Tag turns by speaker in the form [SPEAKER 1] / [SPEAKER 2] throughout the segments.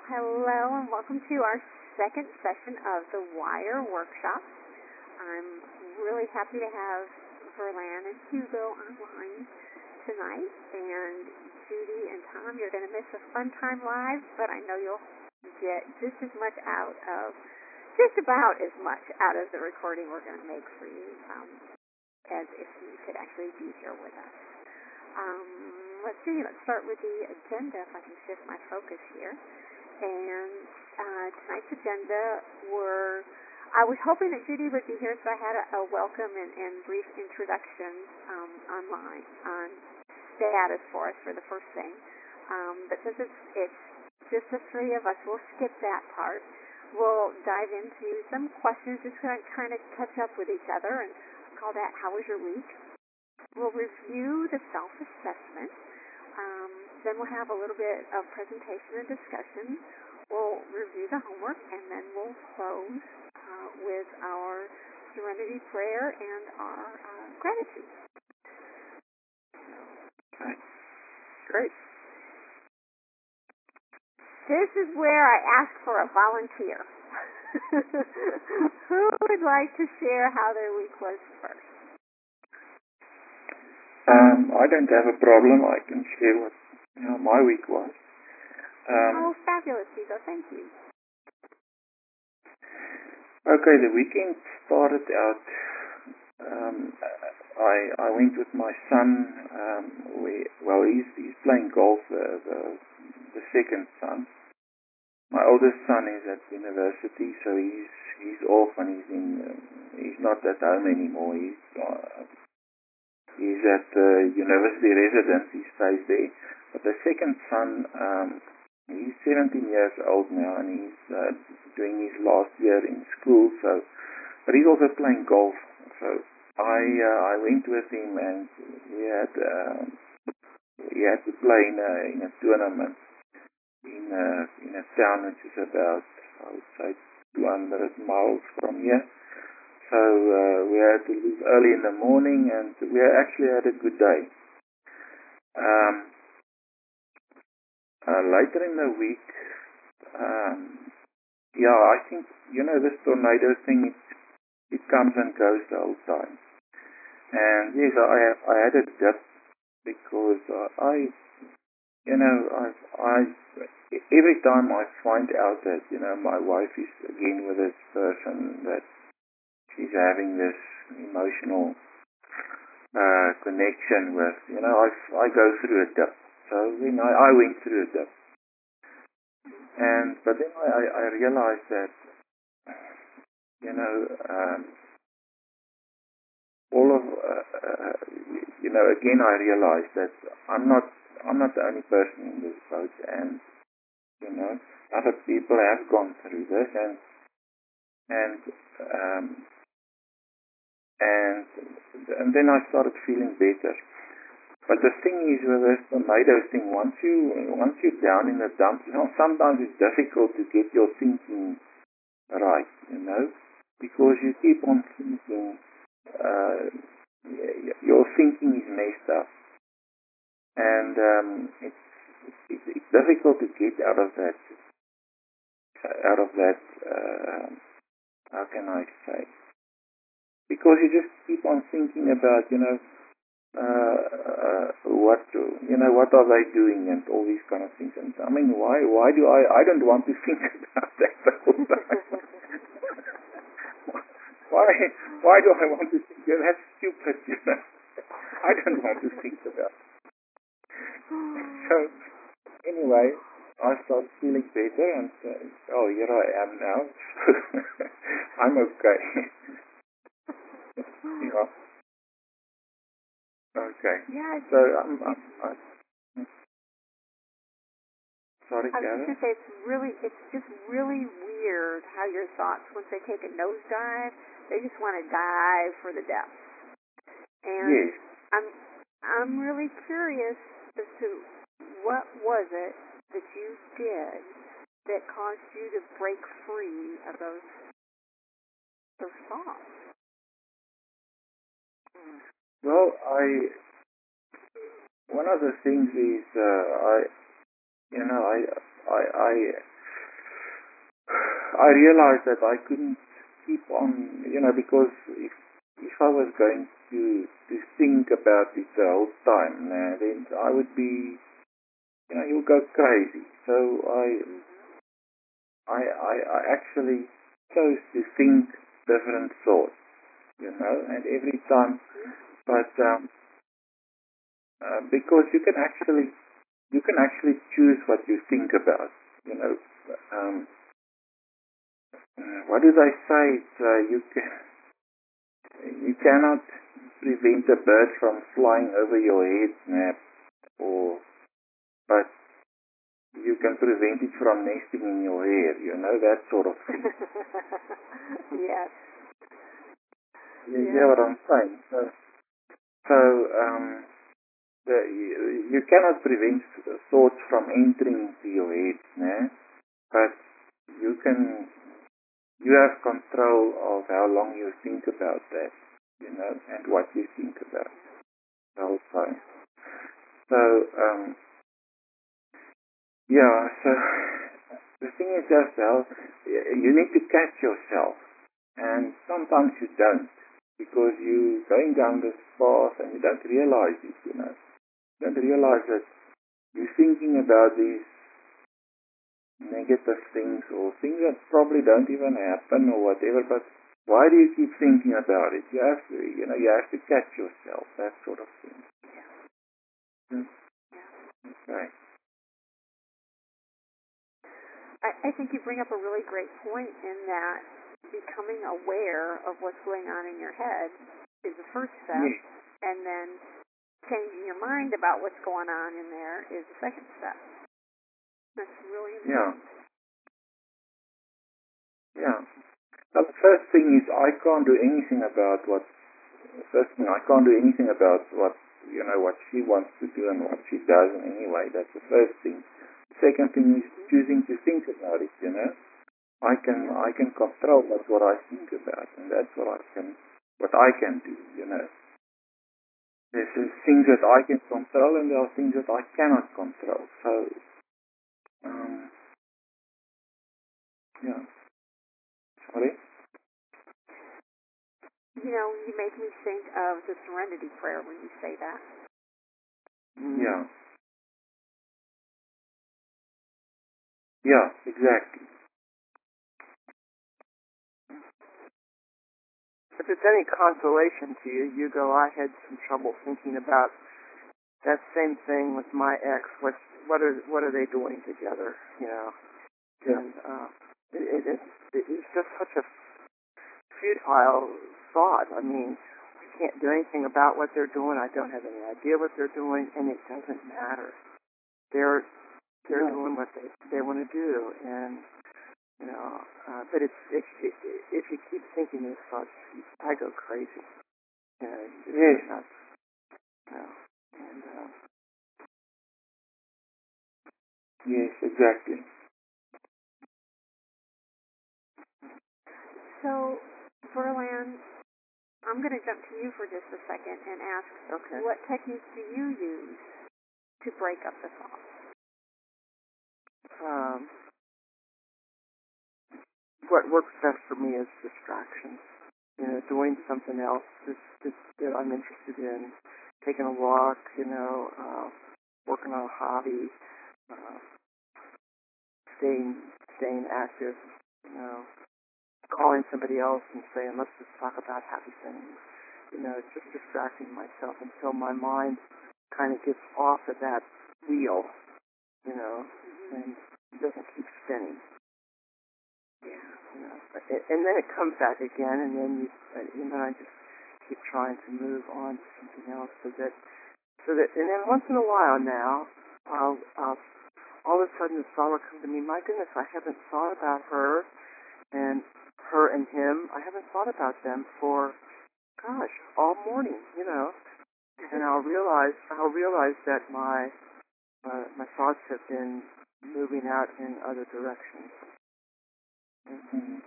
[SPEAKER 1] hello, and welcome to our second session of the WIRE workshop. I'm really happy to have Verlan and Hugo online tonight, and Judy and Tom, you're going to miss a fun time live, but I know you'll get just about as much out of the recording we're going to make for you as if you could actually be here with us. Let's start with the agenda, if I can shift my focus here. And tonight's agenda I was hoping that Judy would be here, so I had a welcome and brief introduction online on status for us for the first thing. But since it's just the three of us, we'll skip that part. We'll dive into some questions, just kind of catch up with each other, and call that "How was your week?" We'll review the self-assessment. Then we'll have a little bit of presentation and discussion. We'll review the homework, and then we'll close with our serenity prayer and our gratitude.
[SPEAKER 2] Okay. Great.
[SPEAKER 1] This is where I ask for a volunteer. Who would like to share how their week was first?
[SPEAKER 2] I don't have a problem. I can share what my week was.
[SPEAKER 1] Fabulous, Hugo. Thank you.
[SPEAKER 2] Okay, the weekend started out. I went with my son. He's playing golf. The second son. My oldest son is at university, so he's off and he's not at home anymore. He's at university residence. He stays there. But the second son, he's 17 years old now, and he's doing his last year in school. But he's also playing golf. So I went with him, and we had to play in a tournament in a town which is about, I would say, 200 miles from here. So we had to leave early in the morning, and we actually had a good day. Later in the week, I think, this tornado thing, it comes and goes the whole time. And yes, I had a dip because every time I find out that, my wife is again with this person, that she's having this emotional connection with, I go through a dip. So then I went through a dip. But then I realized that, again I realized that I'm not the only person in this boat, and, other people have gone through this, and then I started feeling better. But the thing is with this tornado thing, once you're down in the dumps, sometimes it's difficult to get your thinking right, because you keep on thinking, your thinking is messed up, and it's difficult to get out of that. How can I say? Because you just keep on thinking about, what are they doing and all these kind of things. And I mean, why do I don't want to think about that the whole time. Why do I want to think? That's stupid, I don't want to think about it. So anyway, I started feeling better, and here I am now. I'm okay. Okay.
[SPEAKER 1] Yeah.
[SPEAKER 2] So sorry,
[SPEAKER 1] I was
[SPEAKER 2] Karen?
[SPEAKER 1] just going to say it's just really weird how your thoughts, once they take a nosedive, they just want to dive for the depths. And
[SPEAKER 2] yes.
[SPEAKER 1] I'm really curious as to what was it that you did that caused you to break free of those thoughts.
[SPEAKER 2] Well, one of the things is I realized that I couldn't keep on, because if I was going to think about it the whole time, then I would be, you'll go crazy. So I actually chose to think different thoughts, and every time, but because you can actually choose what you think about, you know. Um, what did I say? You cannot prevent a bird from flying over your head, Snap, but you can prevent it from nesting in your hair, that sort of thing.
[SPEAKER 1] Yes.
[SPEAKER 2] You hear what I'm saying? So you cannot prevent thoughts from entering into your head, but you have control of how long you think about that, and what you think about the whole time. So, so the thing is just how you need to catch yourself, and sometimes you don't, because you're going down this path and you don't realize it, You don't realize that you're thinking about these negative things or things that probably don't even happen or whatever, but why do you keep thinking about it? You have to, you have to catch yourself, that sort of thing. Okay.
[SPEAKER 1] I think you bring up a really great point in that becoming aware of what's going on in your head is the first step, and then changing your mind about what's going on in there is the second step. That's really important.
[SPEAKER 2] Yeah. Now, the first thing is I can't do anything about what what she wants to do and what she does anyway. That's the first thing. The second thing is choosing to think about it, I can control what I think about, and that's what I can do, There's things that I can control and there are things that I cannot control. So yeah. Sorry?
[SPEAKER 1] You make me think of the Serenity Prayer when you say that.
[SPEAKER 2] Yeah. Yeah, exactly.
[SPEAKER 3] If it's any consolation to you, Hugo, I had some trouble thinking about that same thing with my ex. What are they doing together?
[SPEAKER 2] Yeah.
[SPEAKER 3] And it's just such a futile thought. I mean, I can't do anything about what they're doing. I don't have any idea what they're doing, and it doesn't matter. They're doing what they want to do, and but if you keep thinking these thoughts, I go crazy.
[SPEAKER 2] Yes.
[SPEAKER 3] Nuts. And
[SPEAKER 2] yes, exactly.
[SPEAKER 1] So, Verlan, I'm going to jump to you for just a second and ask, what techniques do you use to break up the thoughts?
[SPEAKER 3] What works best for me is distraction. Doing something else that I'm interested in, taking a walk, working on a hobby, staying active, calling somebody else and saying, let's just talk about happy things. Just distracting myself until my mind kind of gets off of that wheel, and doesn't keep spinning. And then it comes back again, and then I just keep trying to move on to something else, so that, and then once in a while now, I'll all of a sudden the thought will come to me, my goodness, I haven't thought about her and him. I haven't thought about them for, gosh, all morning, and I'll realize that my thoughts have been moving out in other directions.
[SPEAKER 2] Mm-hmm.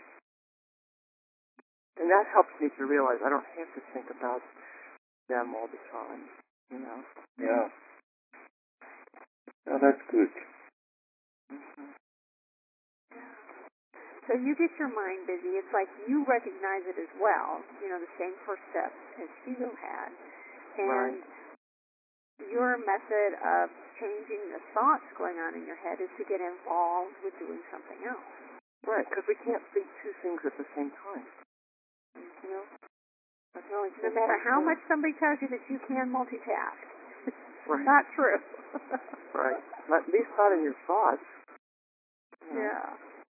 [SPEAKER 3] And that helps me to realize I don't have to think about them all the time,
[SPEAKER 2] Yeah. Oh, that's good.
[SPEAKER 1] So you get your mind busy. It's like you recognize it as well, the same first steps as Hugo had. And your method of changing the thoughts going on in your head is to get involved with doing something else.
[SPEAKER 3] Right, because we can't see two things at the same time.
[SPEAKER 1] No matter how much somebody tells you that you can multitask,
[SPEAKER 3] right.
[SPEAKER 1] Not true.
[SPEAKER 3] Right. At least not in your thoughts.
[SPEAKER 1] Yeah.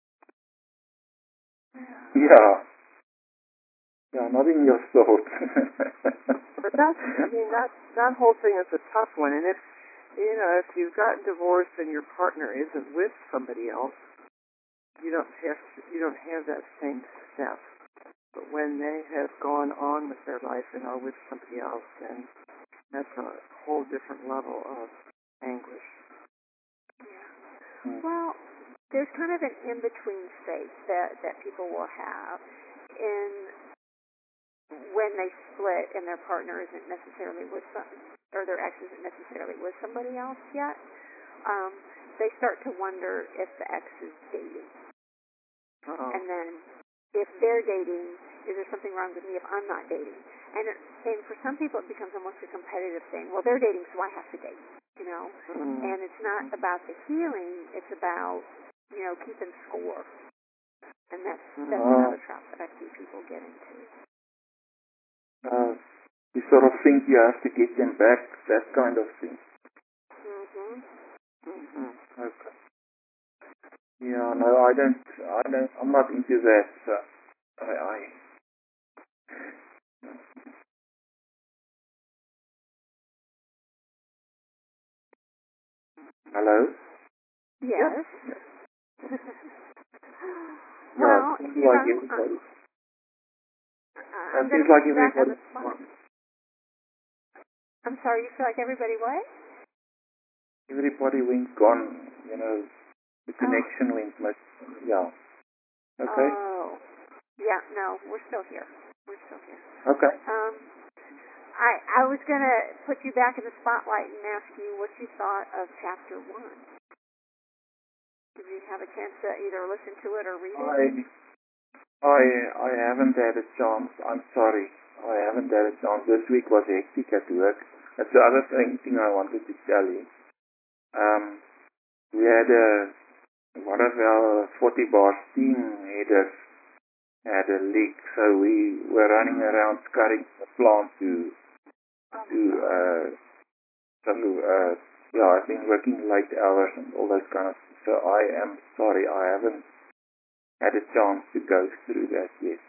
[SPEAKER 2] Yeah, not in your thoughts.
[SPEAKER 3] But that whole thing is a tough one. And if you've gotten divorced and your partner isn't with somebody else, you don't have that same step. But when they have gone on with their life and are with somebody else, then that's a whole different level of anguish.
[SPEAKER 1] Yeah. Well, there's kind of an in-between state that people will have in when they split and their partner isn't necessarily with or their ex isn't necessarily with somebody else yet. They start to wonder if the ex is dating. And then if they're dating, is there something wrong with me if I'm not dating? And for some people, it becomes almost a competitive thing. Well, they're dating, so I have to date, And it's not about the healing; it's about keeping score. And that's another trap that I see people get into.
[SPEAKER 2] You sort of think you have to get them back, that kind of thing. Okay. Yeah, no, I'm not into that. Hello?
[SPEAKER 1] Yes.
[SPEAKER 2] Well,
[SPEAKER 1] it
[SPEAKER 2] seems like everybody.
[SPEAKER 1] I'm going to put you back on the spot. I'm sorry, you feel like everybody what?
[SPEAKER 2] Everybody went gone, the connection went much, yeah. Okay?
[SPEAKER 1] Oh. Yeah, no, we're still here.
[SPEAKER 2] Okay.
[SPEAKER 1] I was going to put you back in the spotlight and ask you what you thought of Chapter 1. Did you have a chance to either listen to it or read it?
[SPEAKER 2] I haven't had a chance. I'm sorry. I haven't had a chance. This week was hectic at work. That's the other thing I wanted to tell you. We had one of our 40 bar steam headers had a leak, so we were running around scurrying the plant I've been working late hours and all those kind of things. So I am sorry, I haven't had a chance to go through that yet.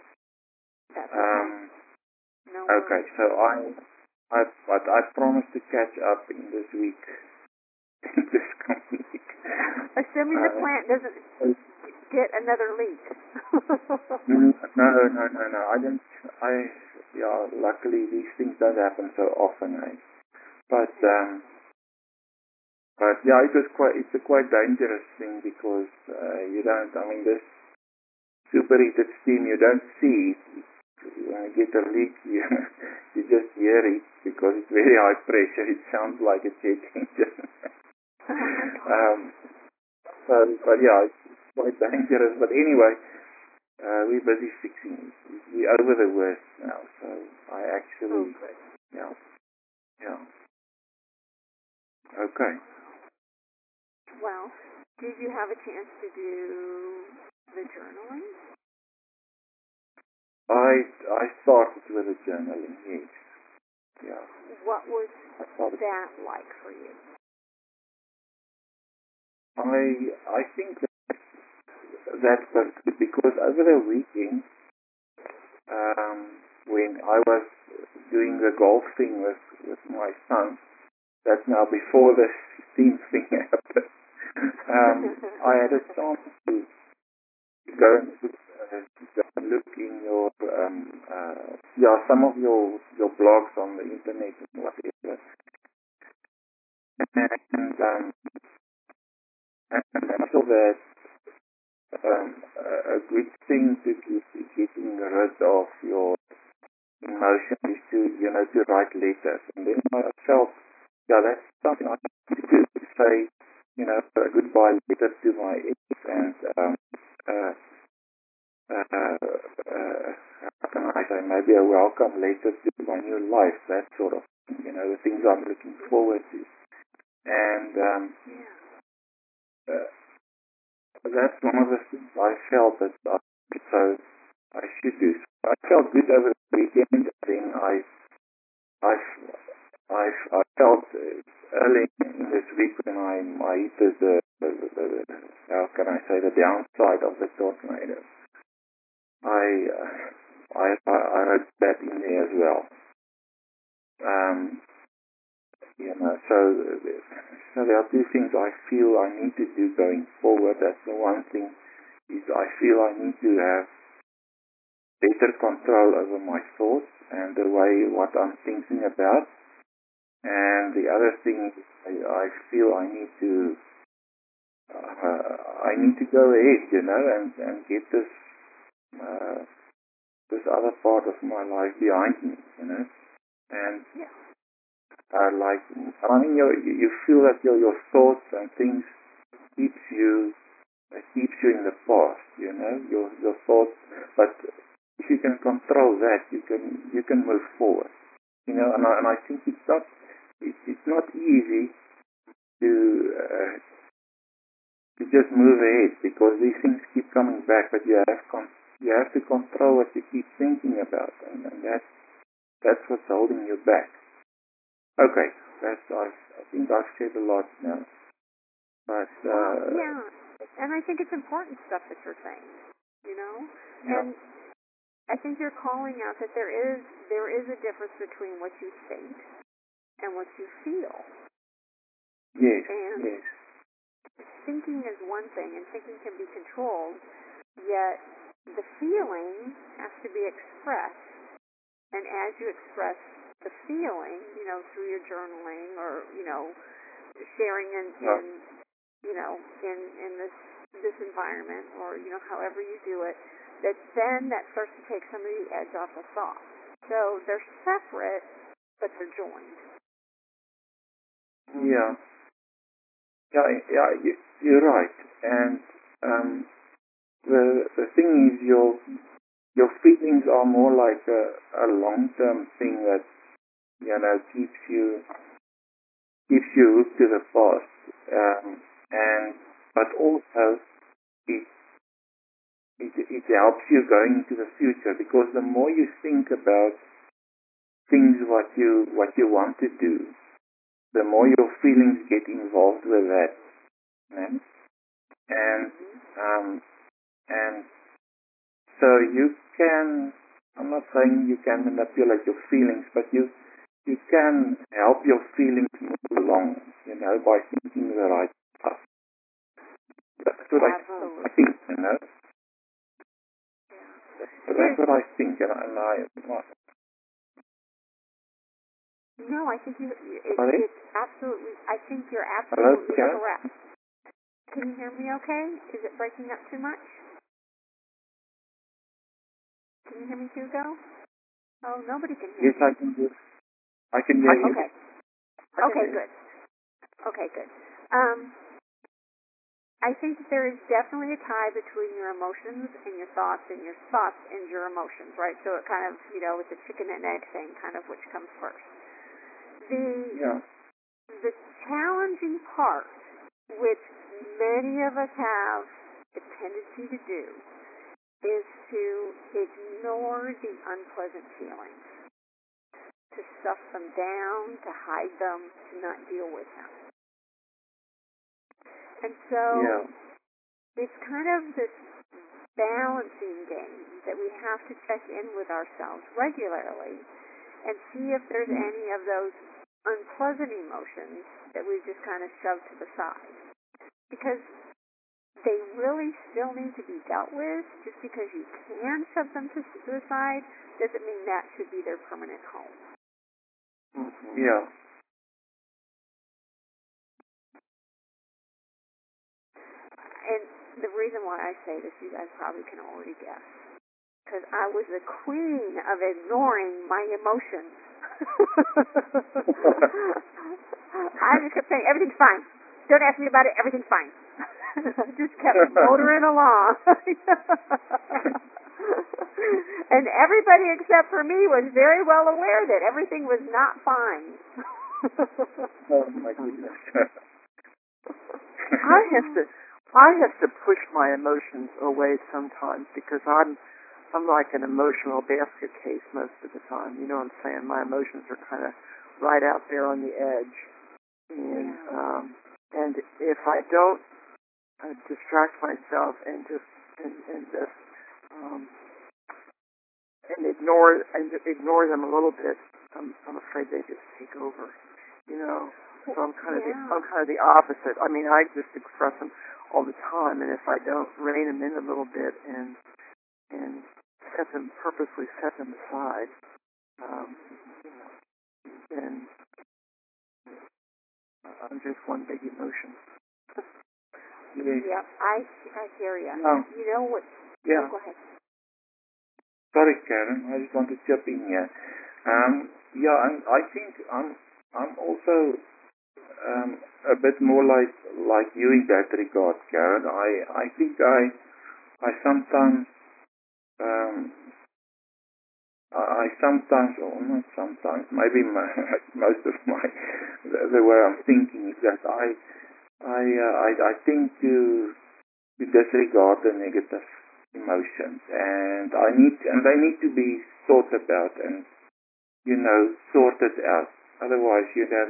[SPEAKER 2] Okay, so I promise to catch up in this week. This coming week.
[SPEAKER 1] Assuming the plant doesn't get another leak.
[SPEAKER 2] No. I don't. Luckily these things don't happen so often, eh? But yeah, it's a quite dangerous thing because you don't. I mean, this superheated steam, you don't see it. When you get a leak, you just hear it because it's very high pressure. It sounds like a jet engine. But yeah, it's quite dangerous. But anyway, we're busy fixing it. We're over the worst now. So I actually, yeah. Okay.
[SPEAKER 1] Well, did you have a chance to do the journaling?
[SPEAKER 2] I started with the journaling, yes. Yeah.
[SPEAKER 1] What was that like for you?
[SPEAKER 2] I think that was good because over the weekend, when I was doing the golf thing with my son, that's now before the steam thing happened, I had a chance to go and look in your some of your blogs on the internet and whatever. And I saw that a good thing to getting rid of your emotions is to write letters. And then I felt, that's something I need to do, to say, a goodbye letter to my ex and how can I say, maybe a welcome letter to my new life, that sort of thing, the things I'm looking forward to. And that's one of the things I felt that I should do. I felt good over the weekend. Then I felt early in this week when I hit the how can I say, the downside of the tornado. I wrote that in there as well. So there are two things I feel I need to do going forward. That's the one thing, is I feel I need to have better control over my thoughts and the way what I'm thinking about. And the other thing is I feel I need to go ahead, and get this other part of my life behind me, and you feel that your thoughts and things keeps you in the past, your thoughts. But if you can control that, you can move forward, and I think it's not easy to just move ahead, because these things keep coming back, but you have to control what you keep thinking about, and that's what's holding you back. Okay, I think I've said a lot now, but
[SPEAKER 1] yeah, and I think it's important stuff that you're saying, and I think you're calling out that there is a difference between what you think and what you feel.
[SPEAKER 2] Yes,
[SPEAKER 1] and
[SPEAKER 2] yes.
[SPEAKER 1] Thinking is one thing, and thinking can be controlled, yet the feeling has to be expressed. And as you express the feeling, through your journaling or, sharing in this environment, or, however you do it, that starts to take some of the edge off the thought. So they're separate, but they're joined.
[SPEAKER 2] Yeah. Yeah, you're right. And the thing is, your feelings are more like a long-term thing that keeps you hooked to the past, but also it helps you going into the future, because the more you think about things what you want to do, the more your feelings get involved with that, and so you can. I'm not saying you can manipulate your feelings, but you can help your feelings move along, by thinking the right stuff. That's what I think, That's what I think,
[SPEAKER 1] No, I think it's absolutely. I think you're absolutely correct. Can you hear me okay? Is it breaking up too much? Can you hear me, Hugo? Oh, nobody can hear me.
[SPEAKER 2] Yes, I can hear you.
[SPEAKER 1] Okay. Okay, good. Okay, good. I think that there is definitely a tie between your emotions and your thoughts and your emotions, right? So it kind of, it's a chicken and egg thing, kind of which comes first. The challenging part, which many of us have a tendency to do, is to ignore the unpleasant feelings, to stuff them down, to hide them, to not deal with them. And so it's kind of this balancing game that we have to check in with ourselves regularly and see if there's any of those unpleasant emotions that we just kind of shove to the side. Because they really still need to be dealt with. Just because you can shove them to the side doesn't mean that should be their permanent home.
[SPEAKER 2] Yeah.
[SPEAKER 1] And the reason why I say this, you guys probably can already guess. Because I was the queen of ignoring my emotions. I just kept saying, everything's fine. Don't ask me about it, everything's fine. I just kept motoring along. And everybody except for me was very well aware that everything was not fine.
[SPEAKER 2] Oh my goodness.
[SPEAKER 3] I have to push my emotions away sometimes because I'm like an emotional basket case most of the time. You know what I'm saying? My emotions are kind of right out there on the edge, and if I don't distract myself and just ignore them a little bit, I'm afraid they just take over. You know, so I'm kind of the opposite. I mean, I just express them all the time, and if I don't rein them in a little bit and purposely set them aside, then I'm just one big emotion.
[SPEAKER 1] Yep, I hear you.
[SPEAKER 2] No.
[SPEAKER 1] You know what?
[SPEAKER 2] Yeah.
[SPEAKER 1] Go ahead.
[SPEAKER 2] Sorry, Karen. I just want to chip in here. I think I'm also a bit more like you in that regard, Karen. I think I sometimes I sometimes, or not sometimes, maybe most of the way I'm thinking is that I tend to disregard the negative emotions, and they need to be thought about and sorted out. Otherwise,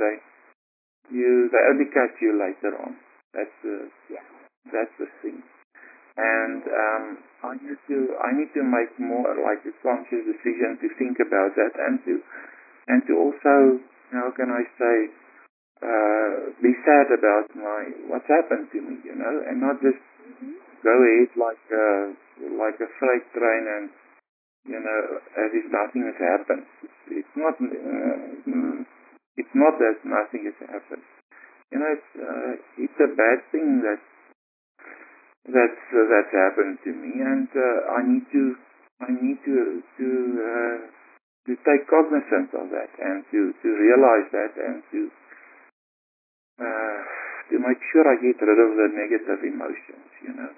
[SPEAKER 2] they only catch you later on. That's the thing. And I need to make more like a conscious decision to think about that and to also, how can I say, be sad about what's happened to me, and not just go ahead like a freight train and as if nothing has happened. It's not that nothing has happened. It's a bad thing that's happened to me, and I need to take cognizance of that and to realize that and to make sure I get rid of the negative emotions.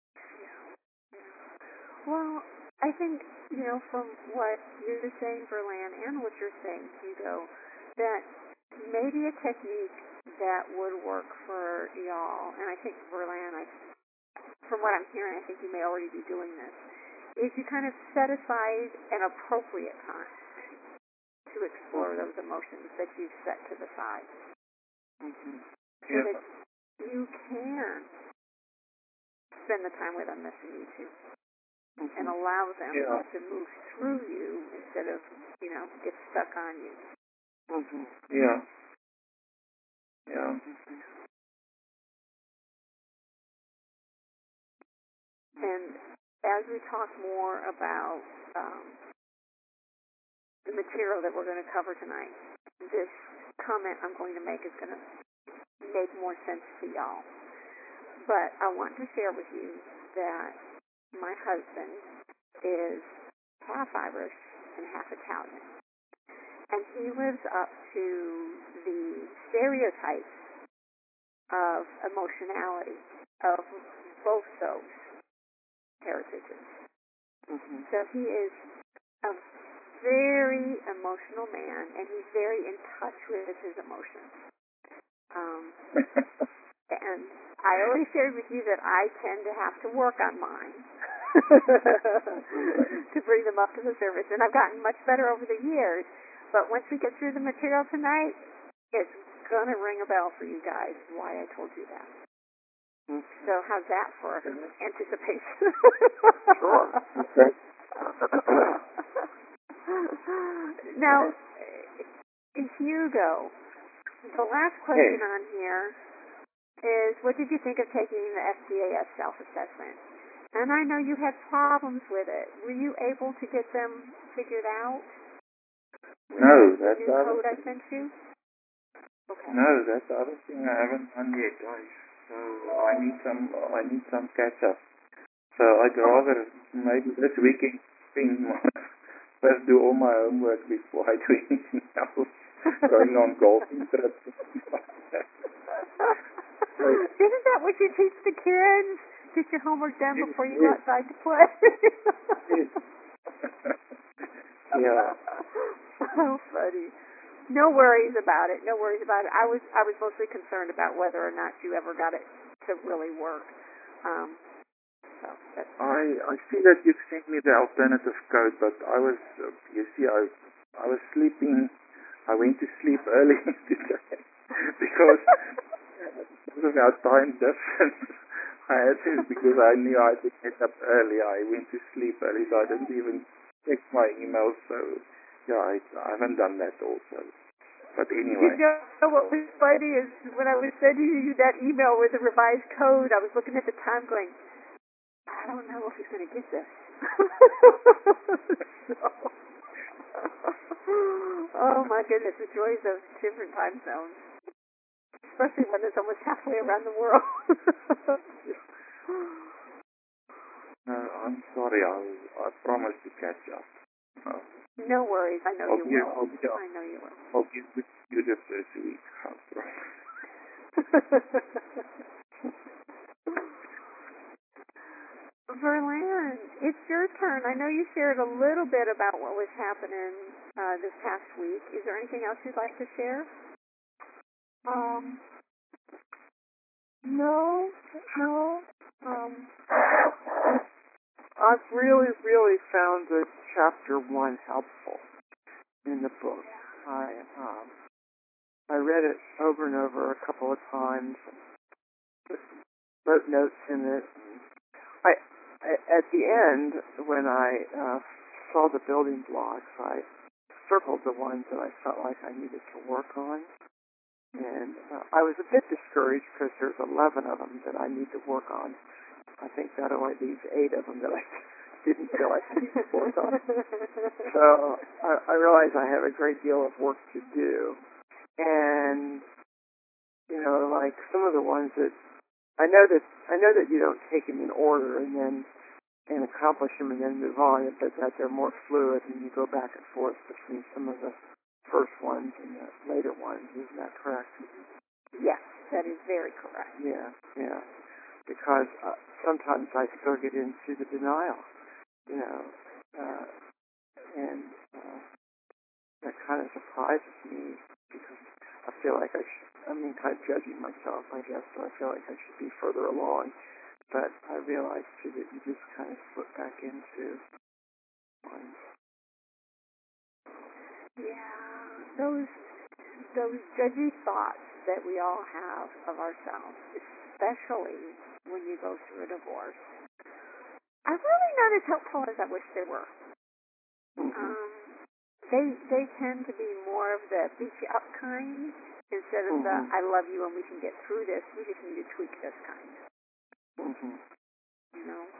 [SPEAKER 1] Well, I think, from what you're saying, Verlan, and what you're saying, Hugo, that maybe a technique that would work for y'all, and I think, Verlan, from what I'm hearing, I think you may already be doing this, is you kind of set aside an appropriate time to explore those emotions that you've set to the side. So that you can spend the time with them that you need to. And allow them to move through you instead of, get stuck on you.
[SPEAKER 2] Yeah.
[SPEAKER 1] And as we talk more about the material that we're going to cover tonight, this comment I'm going to make is going to make more sense to y'all. But I want to share with you that my husband is half Irish and half Italian. And he lives up to the stereotypes of emotionality of both those heritages. So he is a very emotional man, and he's very in touch with his emotions. And I already shared with you that I tend to have to work on mine to bring them up to the surface. And I've gotten much better over the years. But once we get through the material tonight, it's going to ring a bell for you guys why I told you that. So how's that for anticipation?
[SPEAKER 2] Sure. Okay.
[SPEAKER 1] Now, Hugo, the last question on here is, what did you think of taking the FCAS self-assessment? And I know you had problems with it. Were you able to get them figured out?
[SPEAKER 2] No, that's
[SPEAKER 1] the new code I sent you? Okay.
[SPEAKER 2] No, that's the other thing I haven't done yet. So I need some catch up. So I'd rather maybe this weekend first do all my homework before I do anything else. Going on golfing trips.
[SPEAKER 1] Isn't that what you teach the kids? Get your homework done before you go outside to play.
[SPEAKER 2] Yeah.
[SPEAKER 1] So funny. No worries about it. No worries about it. I was mostly concerned about whether or not you ever got it to really work. So that's
[SPEAKER 2] I see that you've sent me the alternative code, but I was, you see, I was sleeping. I went to sleep early today because of our time difference. I had to, because I knew I had to get up early. I went to sleep early, so I didn't even check my emails. So yeah, I haven't done that also. But anyway.
[SPEAKER 1] You know what was funny is when I was sending you that email with the revised code, I was looking at the time going, I don't know if he's going to get this. Oh my goodness, the joys of different time zones. Especially when it's almost halfway around the world.
[SPEAKER 2] No, I'm sorry. I promised to catch up.
[SPEAKER 1] No worries. I know you will.
[SPEAKER 2] I
[SPEAKER 1] know you will.
[SPEAKER 2] Hope you could do this this week. I promise.
[SPEAKER 1] Verlan, it's your turn. I know you shared a little bit about what was happening this past week. Is there anything else you'd like to share?
[SPEAKER 3] No. I've really, really found the chapter 1 helpful in the book. I read it over and over a couple of times, wrote notes in it. At the end, when I saw the building blocks, I circled the ones that I felt like I needed to work on. And I was a bit discouraged because there's 11 of them that I need to work on. I think that only leaves 8 of them that I didn't feel like I needed to work on. So I realize I have a great deal of work to do. And, you know, like some of the ones that I know that you don't take them in order and accomplish them and then move on, but that they're more fluid and you go back and forth between some of the first ones and the later ones. Isn't that correct?
[SPEAKER 1] Yes, that is very correct.
[SPEAKER 3] Yeah. Because sometimes I still get into the denial, you know, and that kind of surprises me because I feel like I'm kind of judging myself, I guess, so I feel like I should be further along. But I realize, too, that you just kind of slip back into one.
[SPEAKER 1] Yeah, those judgy thoughts that we all have of ourselves, especially when you go through a divorce, are really not as helpful as I wish they were. They tend to be more of the beat you up kind instead of the I love you and we can get through this. We just need to tweak this kind. You know.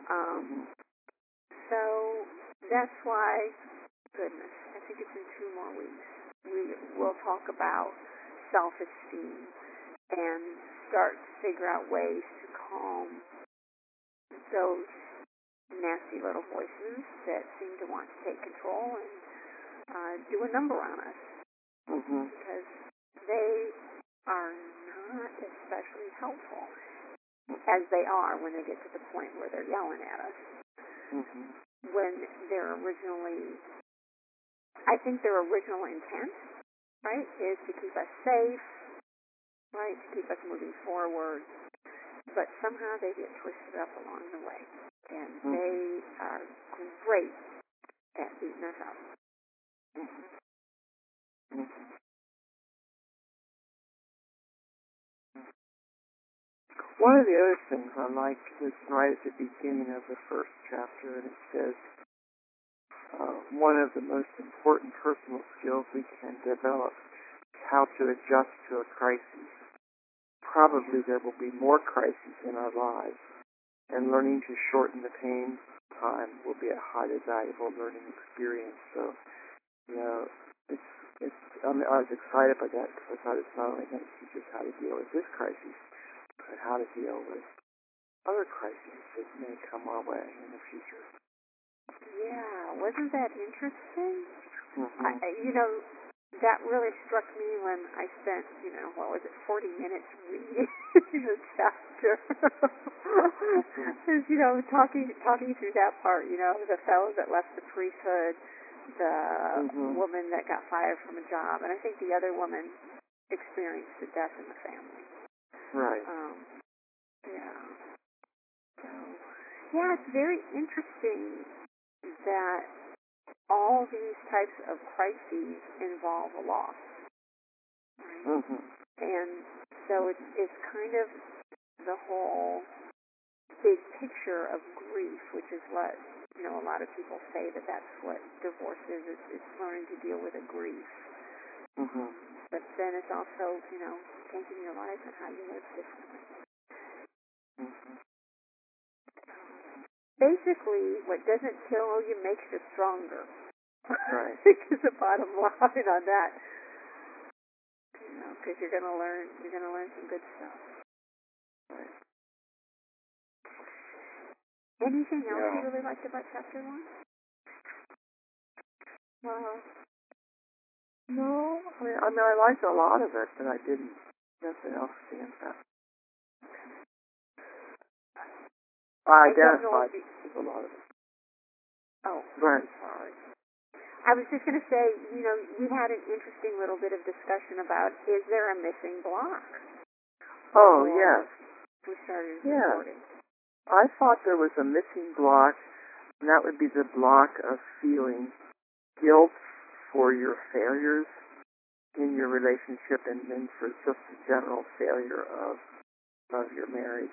[SPEAKER 1] So that's why, goodness, I think it's in 2 more weeks. We will talk about self-esteem and start to figure out ways to calm those nasty little voices that seem to want to take control and do a number on us. Because they are not especially helpful as they are when they get to the point where they're yelling at us. When they're originally, I think their original intent, right, is to keep us safe, right, to keep us moving forward. But somehow they get twisted up along the way. And they are great at beating us up.
[SPEAKER 3] One of the other things I liked was right at the beginning of the first chapter, and it says, one of the most important personal skills we can develop is how to adjust to a crisis. Probably there will be more crises in our lives, and learning to shorten the pain time will be a highly valuable learning experience. So, you know, I was excited by that because I thought it's not only going to teach us how to deal with this crisis, but how to deal with other crises that may come our way in the future.
[SPEAKER 1] Yeah, wasn't that interesting? You know, that really struck me when I spent, 40 minutes reading the chapter. Is, talking through that part, the fellow that left the priesthood, the woman that got fired from a job, and I think the other woman experienced a death in the family.
[SPEAKER 3] Right.
[SPEAKER 1] Yeah. So, yeah, it's very interesting that all these types of crises involve a loss. Right? And so it's kind of the whole big picture of grief, which is what, a lot of people say that's what divorce is. It's learning to deal with a grief. But then it's also, changing your life and how you live differently. Basically, what doesn't kill you makes you stronger.
[SPEAKER 3] Right.
[SPEAKER 1] I think is the bottom line on that. Because you're gonna learn some good stuff.
[SPEAKER 3] Right.
[SPEAKER 1] Anything else you really liked about chapter 1?
[SPEAKER 3] No, I mean, I liked a lot of it, but I didn't. Nothing else stand out. I identified with a lot of it.
[SPEAKER 1] Oh,
[SPEAKER 3] right.
[SPEAKER 1] I'm sorry. I was just going to say, we had an interesting little bit of discussion about, is there a missing block?
[SPEAKER 3] Oh, yes.
[SPEAKER 1] We started recording.
[SPEAKER 3] I thought there was a missing block, and that would be the block of feeling guilt for your failures in your relationship and then for just the general failure of your marriage,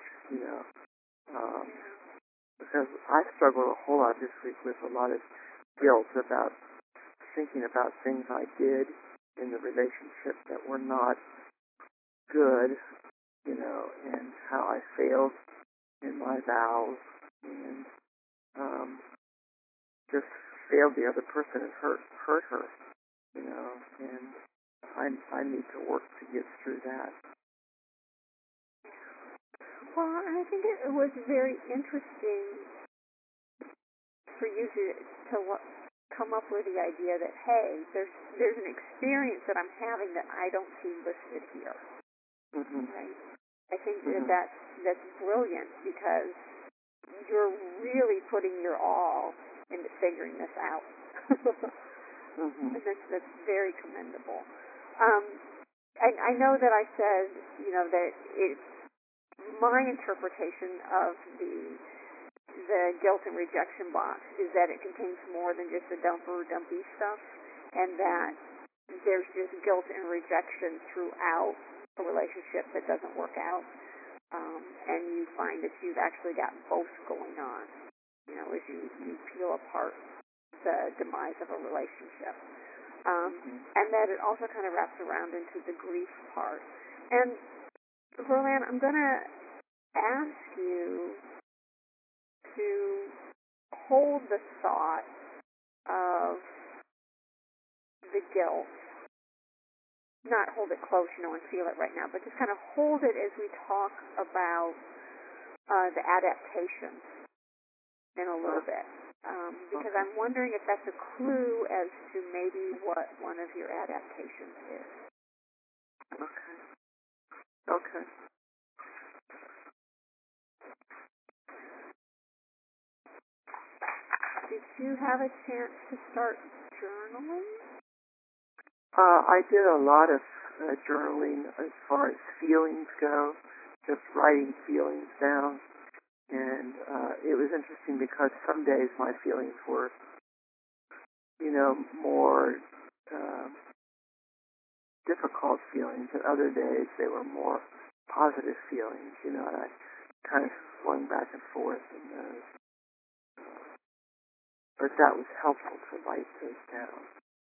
[SPEAKER 3] because I struggled a whole lot this week with a lot of guilt about thinking about things I did in the relationship that were not good, and how I failed in my vows and just failed the other person and hurt her, and I need to work to get through that.
[SPEAKER 1] Well, I think it was very interesting for you to come up with the idea that, hey, there's an experience that I'm having that I don't see listed here. Right? I think that's brilliant because you're really putting your all into figuring this out. And that's very commendable. I know that I said, that it's my interpretation of the guilt and rejection box is that it contains more than just the dumpy stuff, and that there's just guilt and rejection throughout a relationship that doesn't work out, and you find that you've actually got both going on, as you peel apart the demise of a relationship. And that it also kind of wraps around into the grief part. And Roland, I'm going to ask you to hold the thought of the guilt, not hold it close, and feel it right now, but just kind of hold it as we talk about the adaptation in a little bit. Because I'm wondering if that's a clue as to maybe what one of your adaptations is.
[SPEAKER 3] Okay.
[SPEAKER 1] Did you have a chance to start journaling?
[SPEAKER 3] I did a lot of journaling as far as feelings go, just writing feelings down. And it was interesting because some days my feelings were, more difficult feelings, and other days they were more positive feelings, and I kind of swung back and forth in those. But that was helpful to write those down.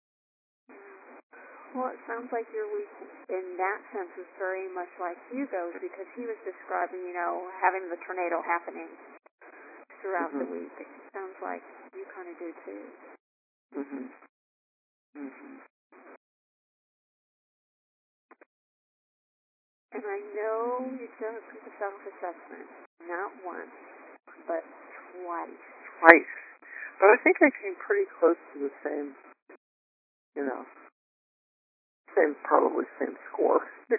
[SPEAKER 1] Well, it sounds like your week in that sense is very much like Hugo's, because he was describing, having the tornado happening throughout the week. It sounds like you kind of do too. And I know you took the self-assessment, not once, but twice.
[SPEAKER 3] But I think I came pretty close to the same, Probably same score.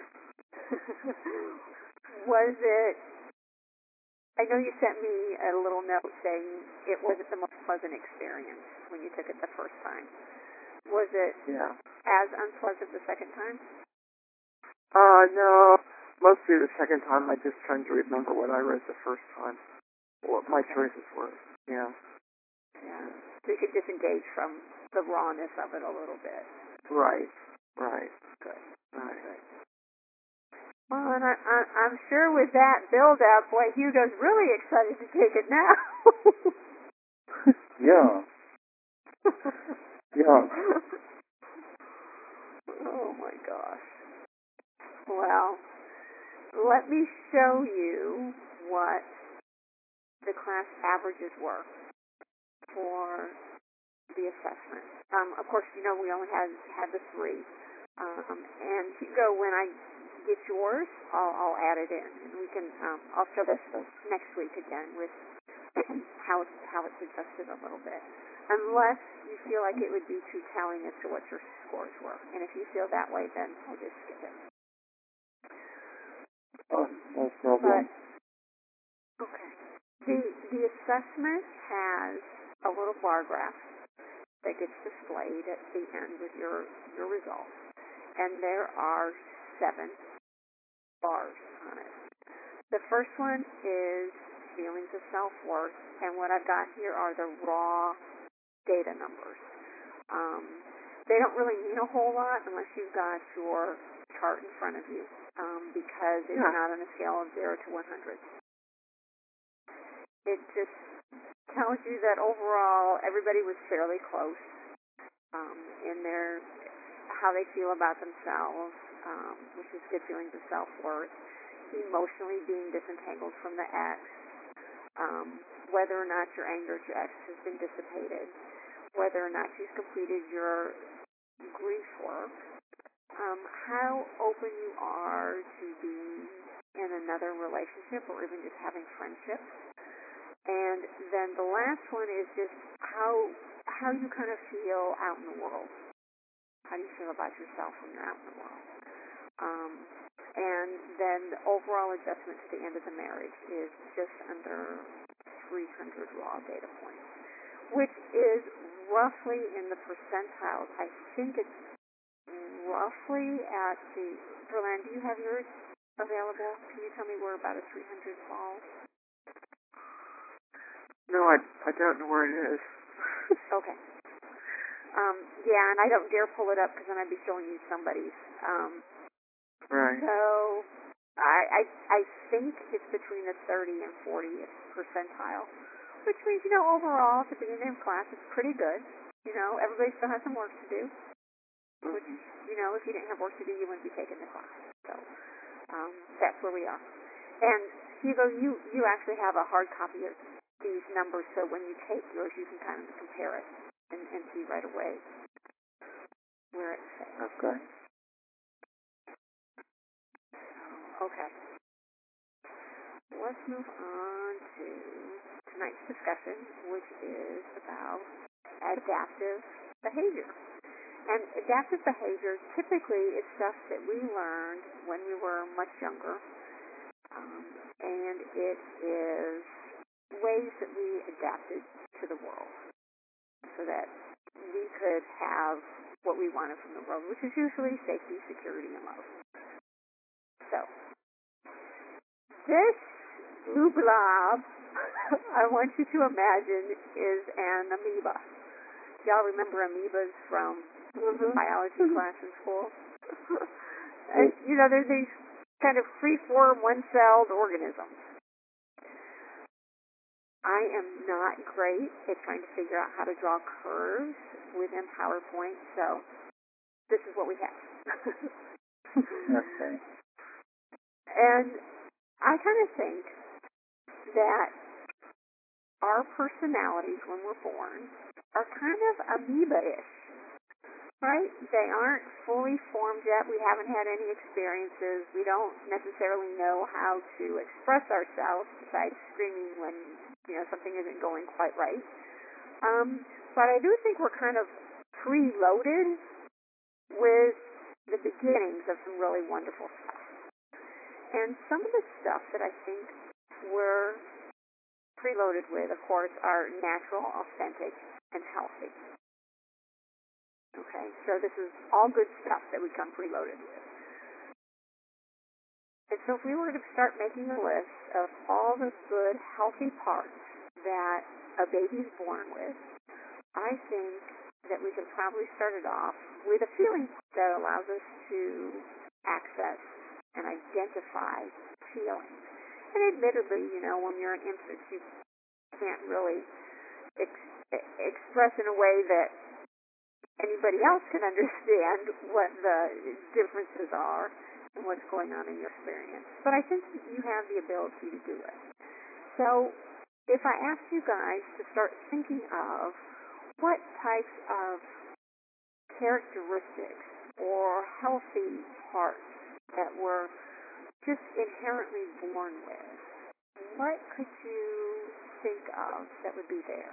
[SPEAKER 1] Was it? I know you sent me a little note saying it wasn't the most pleasant experience when you took it the first time. Was it as unpleasant the second time?
[SPEAKER 3] No. Mostly the second time. I just trying to remember what I read the first time. What my choices were. Yeah.
[SPEAKER 1] Yeah. So you could disengage from the rawness of it a little bit.
[SPEAKER 3] Right.
[SPEAKER 1] Good.
[SPEAKER 3] Right.
[SPEAKER 1] Good. Well, and I'm sure with that build-up, boy, Hugo's really excited to take it now.
[SPEAKER 2] Yeah. Yeah.
[SPEAKER 1] Oh my gosh. Well, let me show you what the class averages were for the assessment. Of course, you know we only had the three. And Hugo, when I get yours, I'll add it in, and we can. I'll show this next week again with how it's adjusted a little bit, unless you feel like it would be too telling as to what your scores were. And if you feel that way, then I'll just skip it.
[SPEAKER 2] Oh, no problem.
[SPEAKER 1] Okay. The assessment has a little bar graph that gets displayed at the end with your results, and there are 7 bars on it. The first one is feelings of self-worth, and what I've got here are the raw data numbers. They don't really mean a whole lot unless you've got your chart in front of you, because it's not on a scale of 0 to 100. It just tells you that overall everybody was fairly close in their how they feel about themselves, which is good feelings of self-worth, emotionally being disentangled from the ex, whether or not your anger at your ex has been dissipated, whether or not you've completed your grief work, how open you are to being in another relationship or even just having friendships. And then the last one is just how you kind of feel out in the world. How do you feel about yourself when you're out in the world? And then the overall adjustment to the end of the marriage is just under 300 raw data points, which is roughly in the percentiles. I think it's roughly at the... Verlan, do you have yours available? Can you tell me where about a 300 falls?
[SPEAKER 3] No, I don't know where it is.
[SPEAKER 1] Okay. Yeah, and I don't dare pull it up because then I'd be showing you somebody's.
[SPEAKER 3] Right.
[SPEAKER 1] So I think it's between the 30 and 40th percentile, which means, overall, at the beginning of class, it's pretty good. Everybody still has some work to do, which, if you didn't have work to do, you wouldn't be taking the class. So that's where we are. And, Hugo, you actually have a hard copy of these numbers, so when you take yours, you can kind of compare it and see right away where it fits.
[SPEAKER 2] Okay.
[SPEAKER 1] Okay. Let's move on to tonight's discussion, which is about adaptive behavior. And adaptive behavior typically is stuff that we learned when we were much younger, and it is ways that we adapted to the world so that we could have what we wanted from the world, which is usually safety, security, and love. So, this blue blob, I want you to imagine, is an amoeba. Y'all remember amoebas from biology class in school? And, they're these kind of free-form, one-celled organisms. I am not great at trying to figure out how to draw curves within PowerPoint, so this is what we have.
[SPEAKER 2] Okay.
[SPEAKER 1] And I kind of think that our personalities when we're born are kind of amoeba-ish, right? They aren't fully formed yet. We haven't had any experiences. We don't necessarily know how to express ourselves besides screaming when something isn't going quite right. But I do think we're kind of preloaded with the beginnings of some really wonderful stuff. And some of the stuff that I think we're preloaded with, of course, are natural, authentic, and healthy. Okay, so this is all good stuff that we come preloaded with. And so if we were to start making a list of all the good, healthy parts that a baby's born with, I think that we can probably start it off with a feeling that allows us to access and identify feelings. And admittedly, when you're an infant, you can't really express in a way that anybody else can understand what the differences are and what's going on in your experience. But I think you have the ability to do it. So if I ask you guys to start thinking of what types of characteristics or healthy parts that we're just inherently born with, what could you think of that would be there?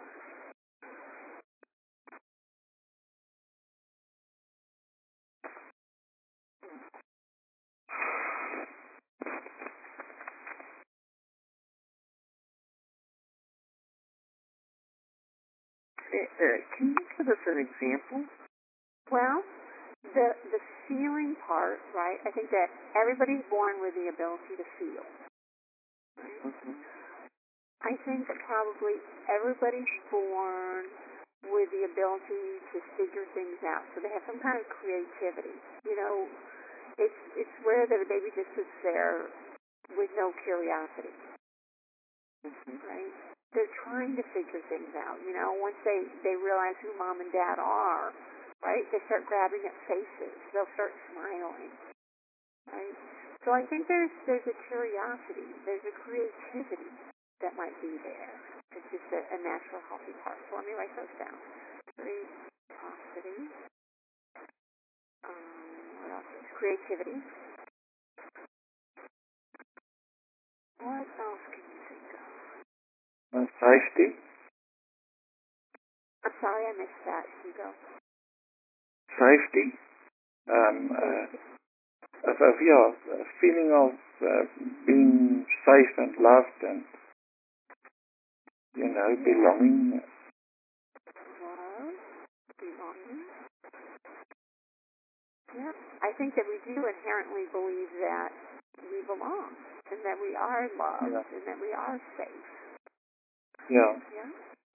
[SPEAKER 3] Can you give us an example?
[SPEAKER 1] Well, the feeling part, right? I think that everybody's born with the ability to feel. Right?
[SPEAKER 3] Mm-hmm.
[SPEAKER 1] I think that probably everybody's born with the ability to figure things out. So they have some kind of creativity. It's rare that a baby just sits there with no curiosity.
[SPEAKER 3] Mm-hmm.
[SPEAKER 1] Right? They're trying to figure things out. Once they realize who mom and dad are, right? They start grabbing at faces. They'll start smiling. Right? So I think there's a curiosity. There's a creativity that might be there. It's just a natural healthy part. So let me write those down. Curiosity. What else? Creativity. What else can you think of?
[SPEAKER 2] Safety.
[SPEAKER 1] I'm sorry, I missed that, Hugo.
[SPEAKER 2] Safety. A feeling of being safe and loved and, belonging.
[SPEAKER 1] Love, belonging. Yeah, I think that we do inherently believe that we belong and that we are loved and that we are safe.
[SPEAKER 2] Yeah.
[SPEAKER 1] Yeah.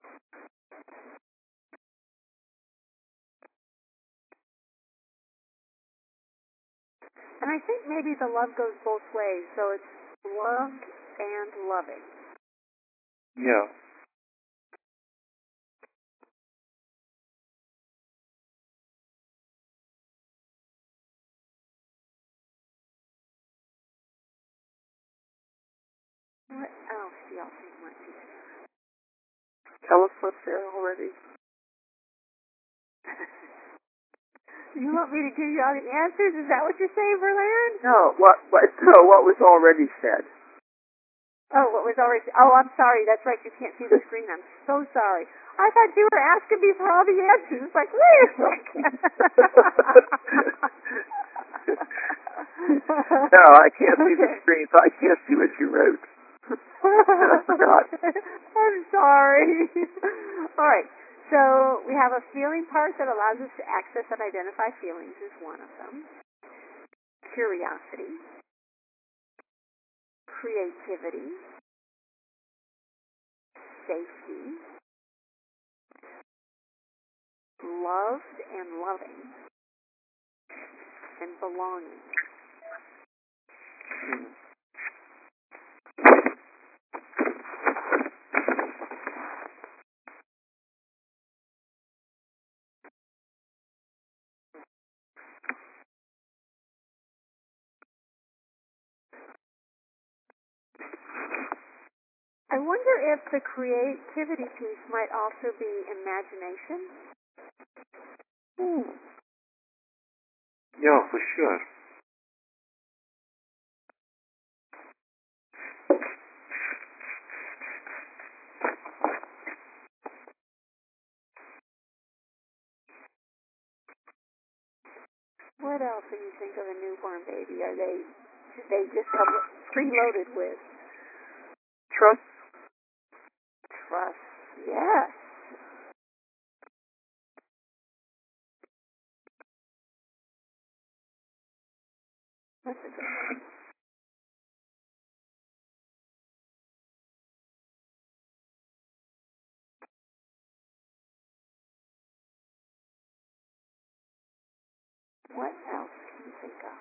[SPEAKER 1] And I think maybe the love goes both ways, so it's loved and loving.
[SPEAKER 2] Yeah.
[SPEAKER 1] What else do y'all think might be there?
[SPEAKER 3] Tell us what's there already.
[SPEAKER 1] You want me to give you all the answers? Is that what you're saying, Verlaine?
[SPEAKER 3] No, what was already said.
[SPEAKER 1] Oh, what was already... Oh, I'm sorry. That's right. You can't see the screen. I'm so sorry. I thought you were asking me for all the answers. It's like, wait a second.
[SPEAKER 3] No, I can't see the screen, so I can't see what you wrote. I forgot.
[SPEAKER 1] I'm sorry. All right. So we have a feeling part that allows us to access and identify feelings is one of them. Curiosity. Creativity. Safety. Loved and loving. And belonging. I wonder if the creativity piece might also be imagination.
[SPEAKER 2] Yeah, for sure.
[SPEAKER 1] What else when you think of a newborn baby? Should they just come preloaded with
[SPEAKER 3] Trust.
[SPEAKER 1] trust? Yes. That's a good one. What else can you think of?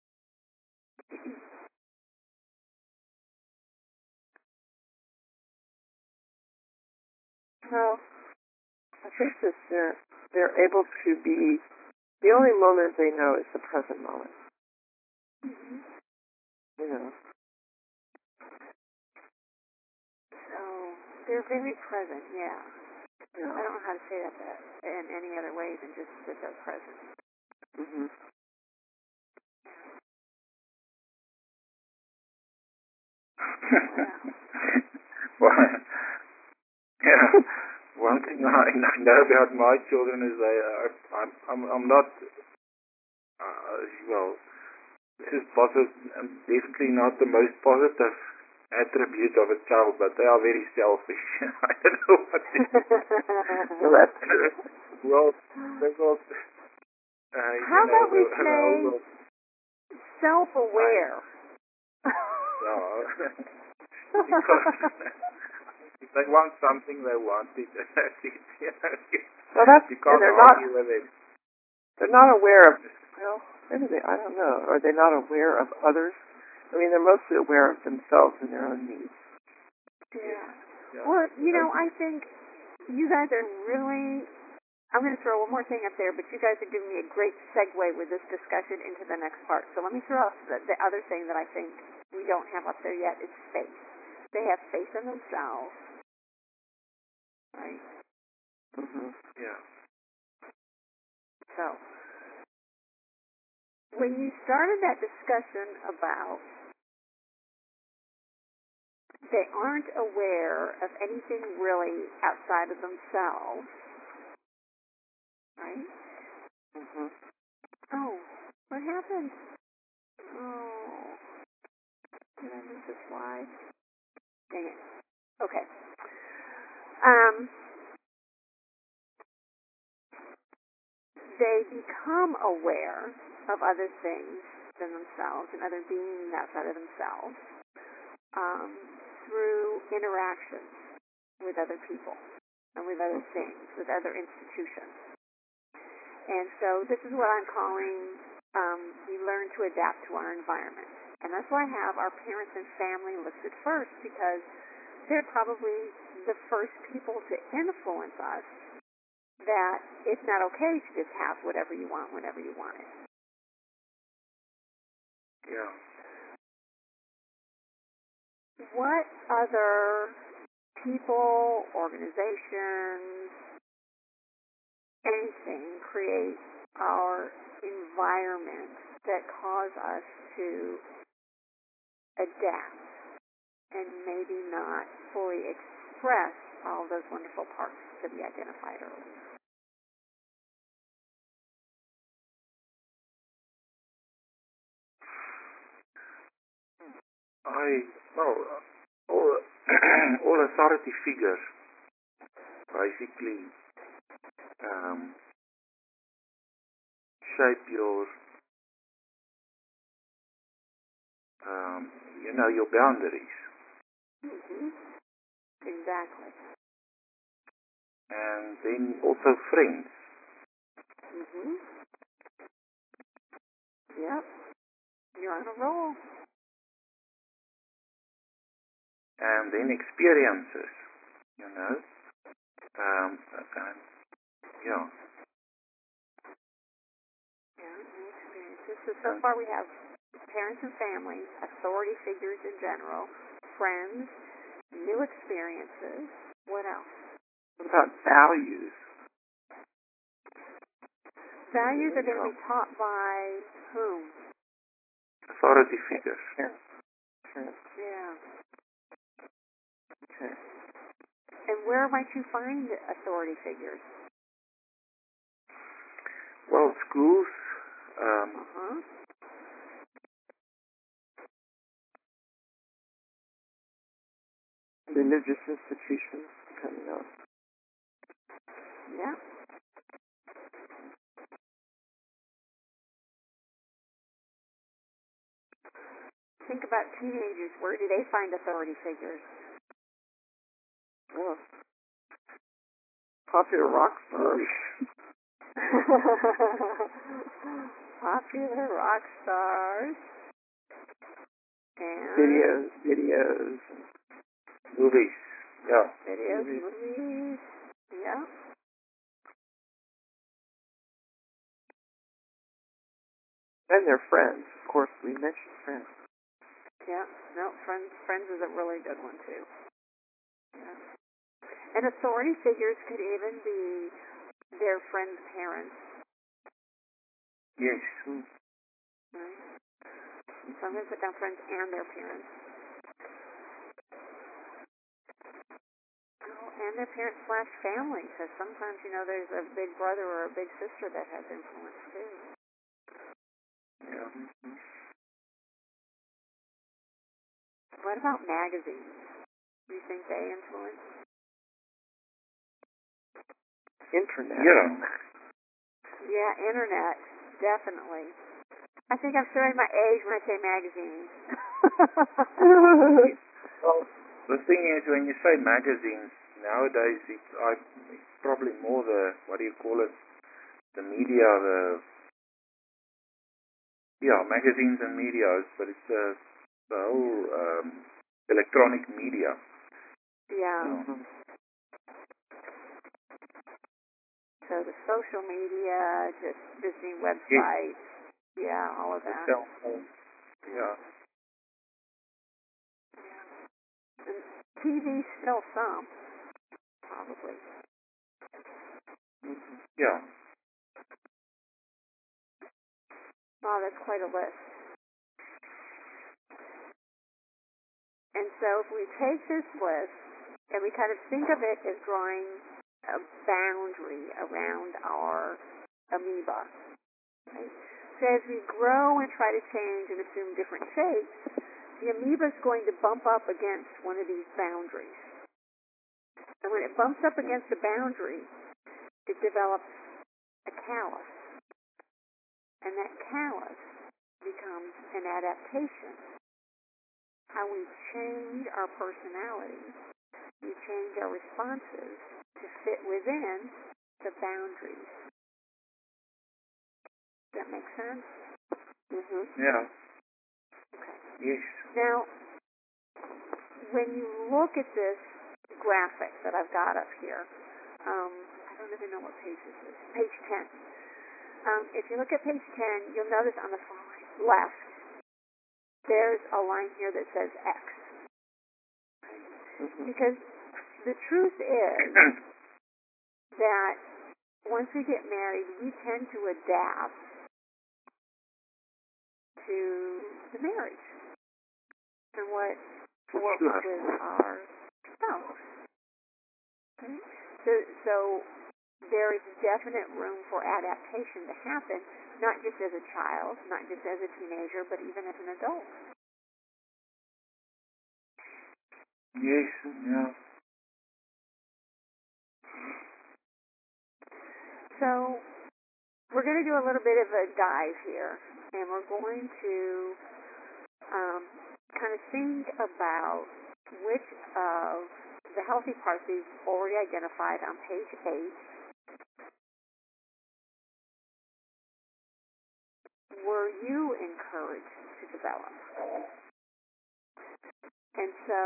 [SPEAKER 3] Well, I think that they're able to be, the only moment they know is the present moment.
[SPEAKER 1] Mm-hmm.
[SPEAKER 3] You know.
[SPEAKER 1] So they're very present, yeah.
[SPEAKER 3] Yeah.
[SPEAKER 1] I don't know how to say that in any other way than just that they're present.
[SPEAKER 3] Mhm.
[SPEAKER 2] Well, yeah. One thing I know about my children is I'm not well. This is definitely not the most positive attribute of a child, but they are very selfish. I don't know what to do.
[SPEAKER 3] Well, that's
[SPEAKER 2] well, because
[SPEAKER 1] how about we say self-aware?
[SPEAKER 2] Yeah. Because if they want something, they want it.
[SPEAKER 3] well, that's
[SPEAKER 2] You can't
[SPEAKER 3] they're
[SPEAKER 2] argue with it.
[SPEAKER 3] they're not aware of. Well, maybe I don't know. Are they not aware of others? I mean, they're mostly aware of themselves and their own needs.
[SPEAKER 1] Yeah. Well, I think you guys are really. I'm going to throw one more thing up there, but you guys are giving me a great segue with this discussion into the next part. So let me throw out the other thing that I think we don't have up there yet is faith. They have faith in themselves, right?
[SPEAKER 3] Mhm.
[SPEAKER 2] Yeah.
[SPEAKER 1] So when you started that discussion about they aren't aware of anything really outside of themselves, right?
[SPEAKER 3] Mhm.
[SPEAKER 1] Oh, what happened? Oh, did I miss a slide? Dang it. Okay. They become aware of other things than themselves and other beings outside of themselves through interactions with other people and with other things, with other institutions. And so this is what I'm calling we learn to adapt to our environment. And that's why I have our parents and family listed first, because they're probably the first people to influence us that it's not okay to just have whatever you want whenever you want it.
[SPEAKER 2] Yeah.
[SPEAKER 1] What other people, organizations, anything create our environment that cause us to adapt and maybe not fully express all those wonderful parts that we identified earlier?
[SPEAKER 2] All all authority figures basically shape your your boundaries.
[SPEAKER 1] Mm-hmm. Exactly.
[SPEAKER 2] And then also friends.
[SPEAKER 1] Mm-hmm. Yep. You're on a roll.
[SPEAKER 2] And then experiences, yeah.
[SPEAKER 1] Yeah, experiences. So far we have parents and families, authority figures in general, friends, new experiences. What else?
[SPEAKER 3] What about values?
[SPEAKER 1] Values are going to be taught by whom?
[SPEAKER 2] Authority figures.
[SPEAKER 1] Yeah.
[SPEAKER 3] Okay.
[SPEAKER 1] And where might you find authority figures?
[SPEAKER 2] Well, schools,
[SPEAKER 3] Religious institutions coming up.
[SPEAKER 1] Yeah. Think about teenagers. Where do they find authority figures?
[SPEAKER 3] Oh. Popular rock stars.
[SPEAKER 1] Popular rock stars. And
[SPEAKER 3] videos.
[SPEAKER 2] Movies. Yeah.
[SPEAKER 1] Videos, movies. Yeah.
[SPEAKER 3] And their friends. Of course, we mentioned friends.
[SPEAKER 1] Yeah. No, Friends is a really good one, too. Yeah. And authority figures could even be their friends' parents.
[SPEAKER 2] Yes.
[SPEAKER 1] Right? Sometimes put down friends and their parents. Oh, and their parents / family, because sometimes, there's a big brother or a big sister that has influence, too.
[SPEAKER 2] Yeah.
[SPEAKER 1] What about magazines? Do you think they influence?
[SPEAKER 3] Internet.
[SPEAKER 2] Yeah.
[SPEAKER 1] Yeah, internet, definitely. I think I'm showing my age when I say magazines.
[SPEAKER 2] Well, the thing is, when you say magazines, nowadays it's probably more the, what do you call it, the media, magazines and medias, but it's the whole electronic media.
[SPEAKER 1] Yeah.
[SPEAKER 3] Mm-hmm.
[SPEAKER 1] So the social media, just visiting websites, yeah, all of that.
[SPEAKER 2] Cell phone. Yeah.
[SPEAKER 1] And TV still some, probably.
[SPEAKER 3] Mm-hmm.
[SPEAKER 2] Yeah.
[SPEAKER 1] Wow, that's quite a list. And so if we take this list and we kind of think of it as drawing a boundary around our amoeba, right? So as we grow and try to change and assume different shapes, the amoeba is going to bump up against one of these boundaries. And when it bumps up against a boundary, it develops a callus. And that callus becomes an adaptation. How we change our personality, we change our responses to fit within the boundaries. Does that make sense?
[SPEAKER 3] Mm-hmm.
[SPEAKER 2] Yeah.
[SPEAKER 1] Okay.
[SPEAKER 2] Yes.
[SPEAKER 1] Now, when you look at this graphic that I've got up here, I don't even know what page this is. Page 10. If you look at page 10, you'll notice on the far left, there's a line here that says X.
[SPEAKER 3] Mm-hmm.
[SPEAKER 1] Because the truth is that once we get married, we tend to adapt to the marriage and what works with our spouse. Okay? So there is definite room for adaptation to happen, not just as a child, not just as a teenager, but even as an adult.
[SPEAKER 2] Yes. Yeah.
[SPEAKER 1] So we're going to do a little bit of a dive here, and we're going to kind of think about which of the healthy parts we've already identified on page 8 were you encouraged to develop. And so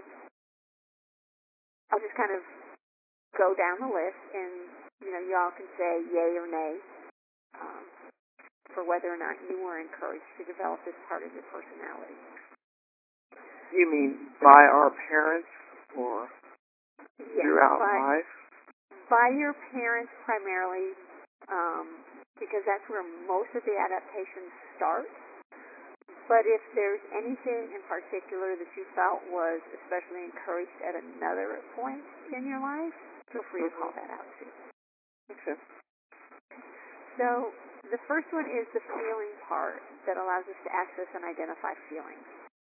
[SPEAKER 1] I'll just kind of go down the list, and y'all can say yay or nay for whether or not you were encouraged to develop this part of your personality.
[SPEAKER 3] You mean by our parents or throughout life?
[SPEAKER 1] By your parents primarily, because that's where most of the adaptations start. But if there's anything in particular that you felt was especially encouraged at another point in your life, feel free to call that out too.
[SPEAKER 3] Okay.
[SPEAKER 1] So The first one is the feeling part that allows us to access and identify feelings.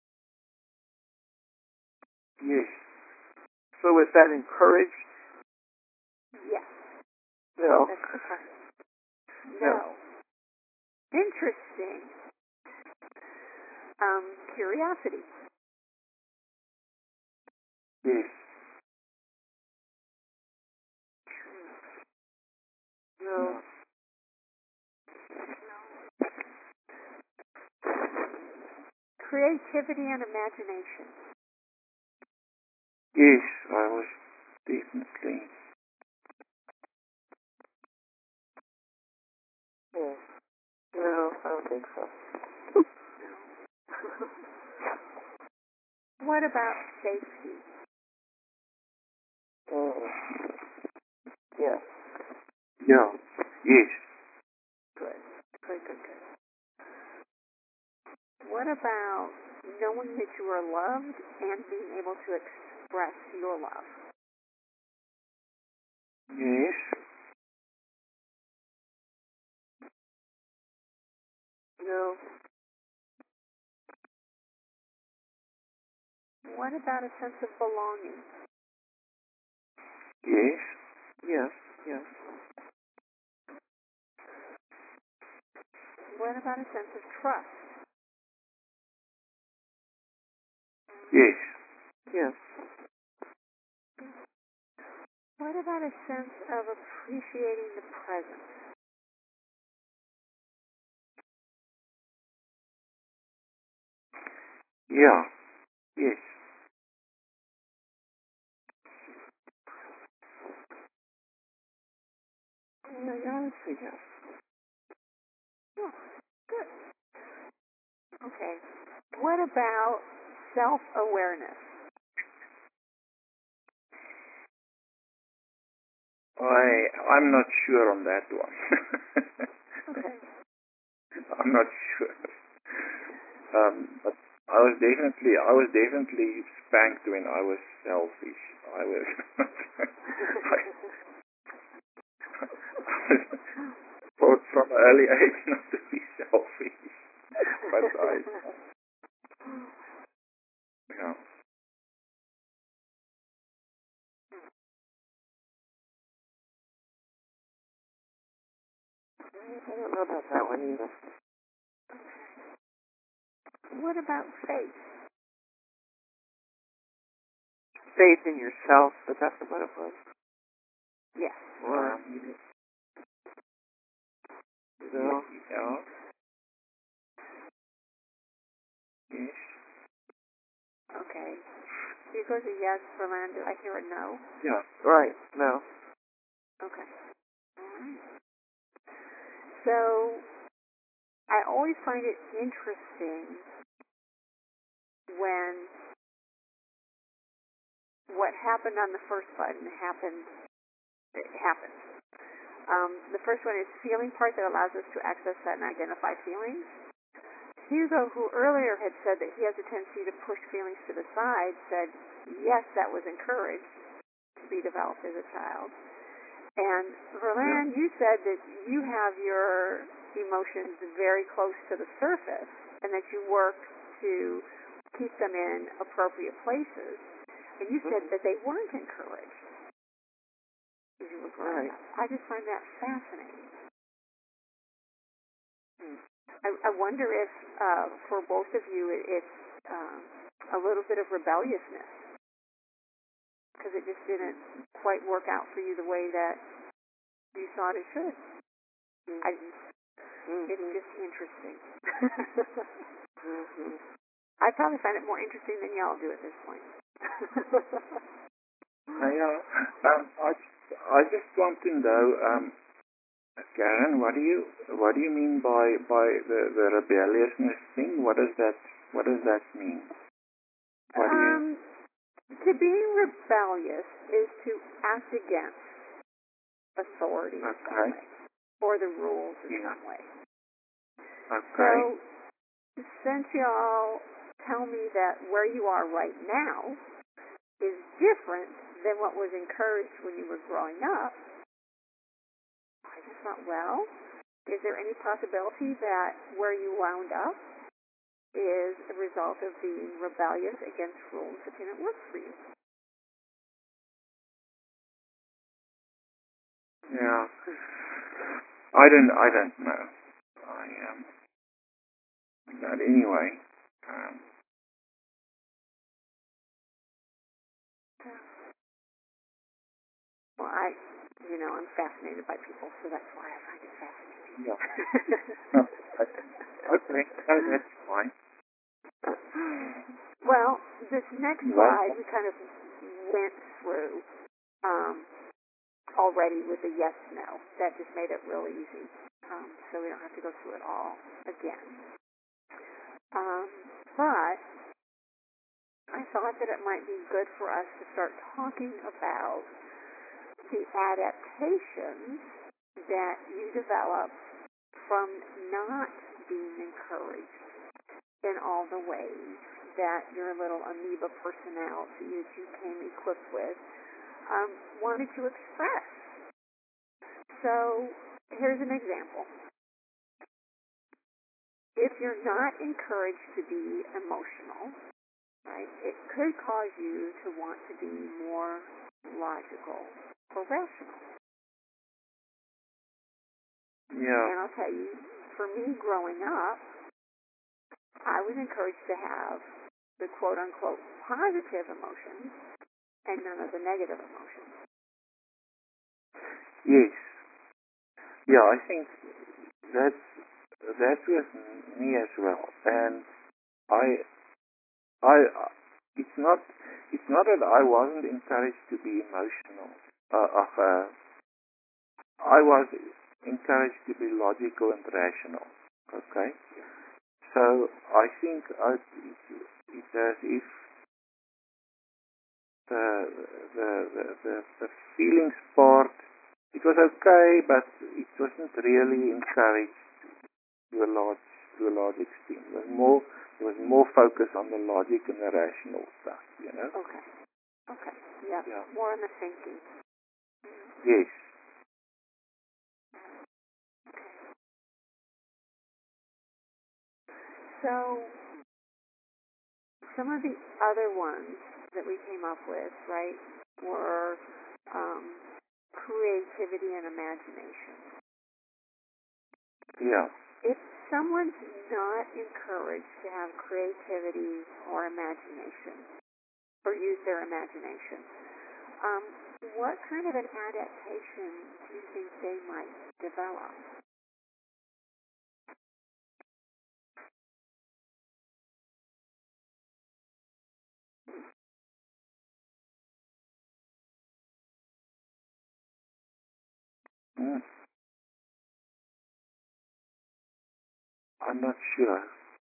[SPEAKER 3] Yes. So is that encouraged?
[SPEAKER 1] Yes.
[SPEAKER 3] No.
[SPEAKER 1] That's the question.
[SPEAKER 3] No.
[SPEAKER 1] No. Interesting. Curiosity.
[SPEAKER 2] Yes.
[SPEAKER 3] No.
[SPEAKER 1] Creativity and imagination.
[SPEAKER 2] Yes, I was definitely.
[SPEAKER 3] Yeah. No, I don't think so.
[SPEAKER 1] What about safety?
[SPEAKER 3] Yeah.
[SPEAKER 2] Yeah. Yes.
[SPEAKER 1] Good. Good. What about knowing that you are loved and being able to express your love?
[SPEAKER 2] Yes.
[SPEAKER 3] No.
[SPEAKER 1] What about a sense of belonging?
[SPEAKER 2] Yes.
[SPEAKER 3] Yes. Yes.
[SPEAKER 1] What about a sense of trust?
[SPEAKER 2] Yes.
[SPEAKER 3] Yes.
[SPEAKER 1] What about a sense of appreciating the present?
[SPEAKER 2] Yeah. Yes.
[SPEAKER 3] Yeah, I would say yes.
[SPEAKER 1] Oh, good. Okay. What about self-awareness?
[SPEAKER 2] I'm not sure on that one.
[SPEAKER 1] Okay.
[SPEAKER 2] I'm not sure. But I was definitely spanked when I was selfish. I was taught from an early age not to be selfish. But yeah.
[SPEAKER 3] I don't know about that one either.
[SPEAKER 1] What about faith?
[SPEAKER 3] Faith in yourself, but that's what it was.
[SPEAKER 1] Yes.
[SPEAKER 3] Or, no.
[SPEAKER 2] Yeah. Yes.
[SPEAKER 1] Okay. Here goes a yes for Land. Do I hear a no?
[SPEAKER 2] Yeah.
[SPEAKER 3] Right. No.
[SPEAKER 1] Okay. All right. So I always find it interesting when what happened on the first button happens. The first one is feeling part that allows us to access that and identify feelings. Hugo, who earlier had said that he has a tendency to push feelings to the side, said, yes, that was encouraged to be developed as a child. And Verlan, you said that you have your emotions very close to the surface and that you work to keep them in appropriate places. And you said that they weren't encouraged as you were growing up. I just find that fascinating. I wonder if, for both of you, it's a little bit of rebelliousness because it just didn't quite work out for you the way that you thought it should. It's just interesting. I probably find it more interesting than y'all do at this point.
[SPEAKER 2] Yeah. I just want to know, Karen, what do you mean by the rebelliousness thing? What does that mean?
[SPEAKER 1] To be rebellious is to act against authority in some way, or the rules in some way.
[SPEAKER 2] Okay.
[SPEAKER 1] So, since y'all tell me that where you are right now is different than what was encouraged when you were growing up, I just thought, well, Is there any possibility that where you wound up is a result of being rebellious against rules that didn't work for you?
[SPEAKER 2] Yeah. I don't know. But anyway,
[SPEAKER 1] Well, I'm fascinated by people, so that's why I find it fascinating.
[SPEAKER 2] Yeah. Okay, that's fine.
[SPEAKER 1] Well, this next slide we kind of went through already with a yes/no. That just made it real easy, so we don't have to go through it all again. But I thought that it might be good for us to start talking about the adaptations that you develop from not being encouraged in all the ways that your little amoeba personality that you came equipped with wanted to express. So here's an example. If you're not encouraged to be emotional, right, it could cause you to want to be more logical or rational.
[SPEAKER 2] Yeah.
[SPEAKER 1] And I'll tell you, for me growing up, I was encouraged to have the quote-unquote positive emotions and none of the negative emotions.
[SPEAKER 2] Yes. Yeah, I think that's with me as well. And I it's not that I wasn't encouraged to be emotional. I was encouraged to be logical and rational. Okay. So I think it's as if the feelings part, it was okay, but it wasn't really encouraged to a large extent. There was more focus on the logic and the rational stuff,
[SPEAKER 1] Okay. Yeah. More on the thinking.
[SPEAKER 2] Yes.
[SPEAKER 1] So some of the other ones that we came up with, right, were creativity and imagination.
[SPEAKER 2] Yeah.
[SPEAKER 1] If someone's not encouraged to have creativity or imagination, or use their imagination, what kind of an adaptation do you think they might develop?
[SPEAKER 2] Mm. I'm not sure.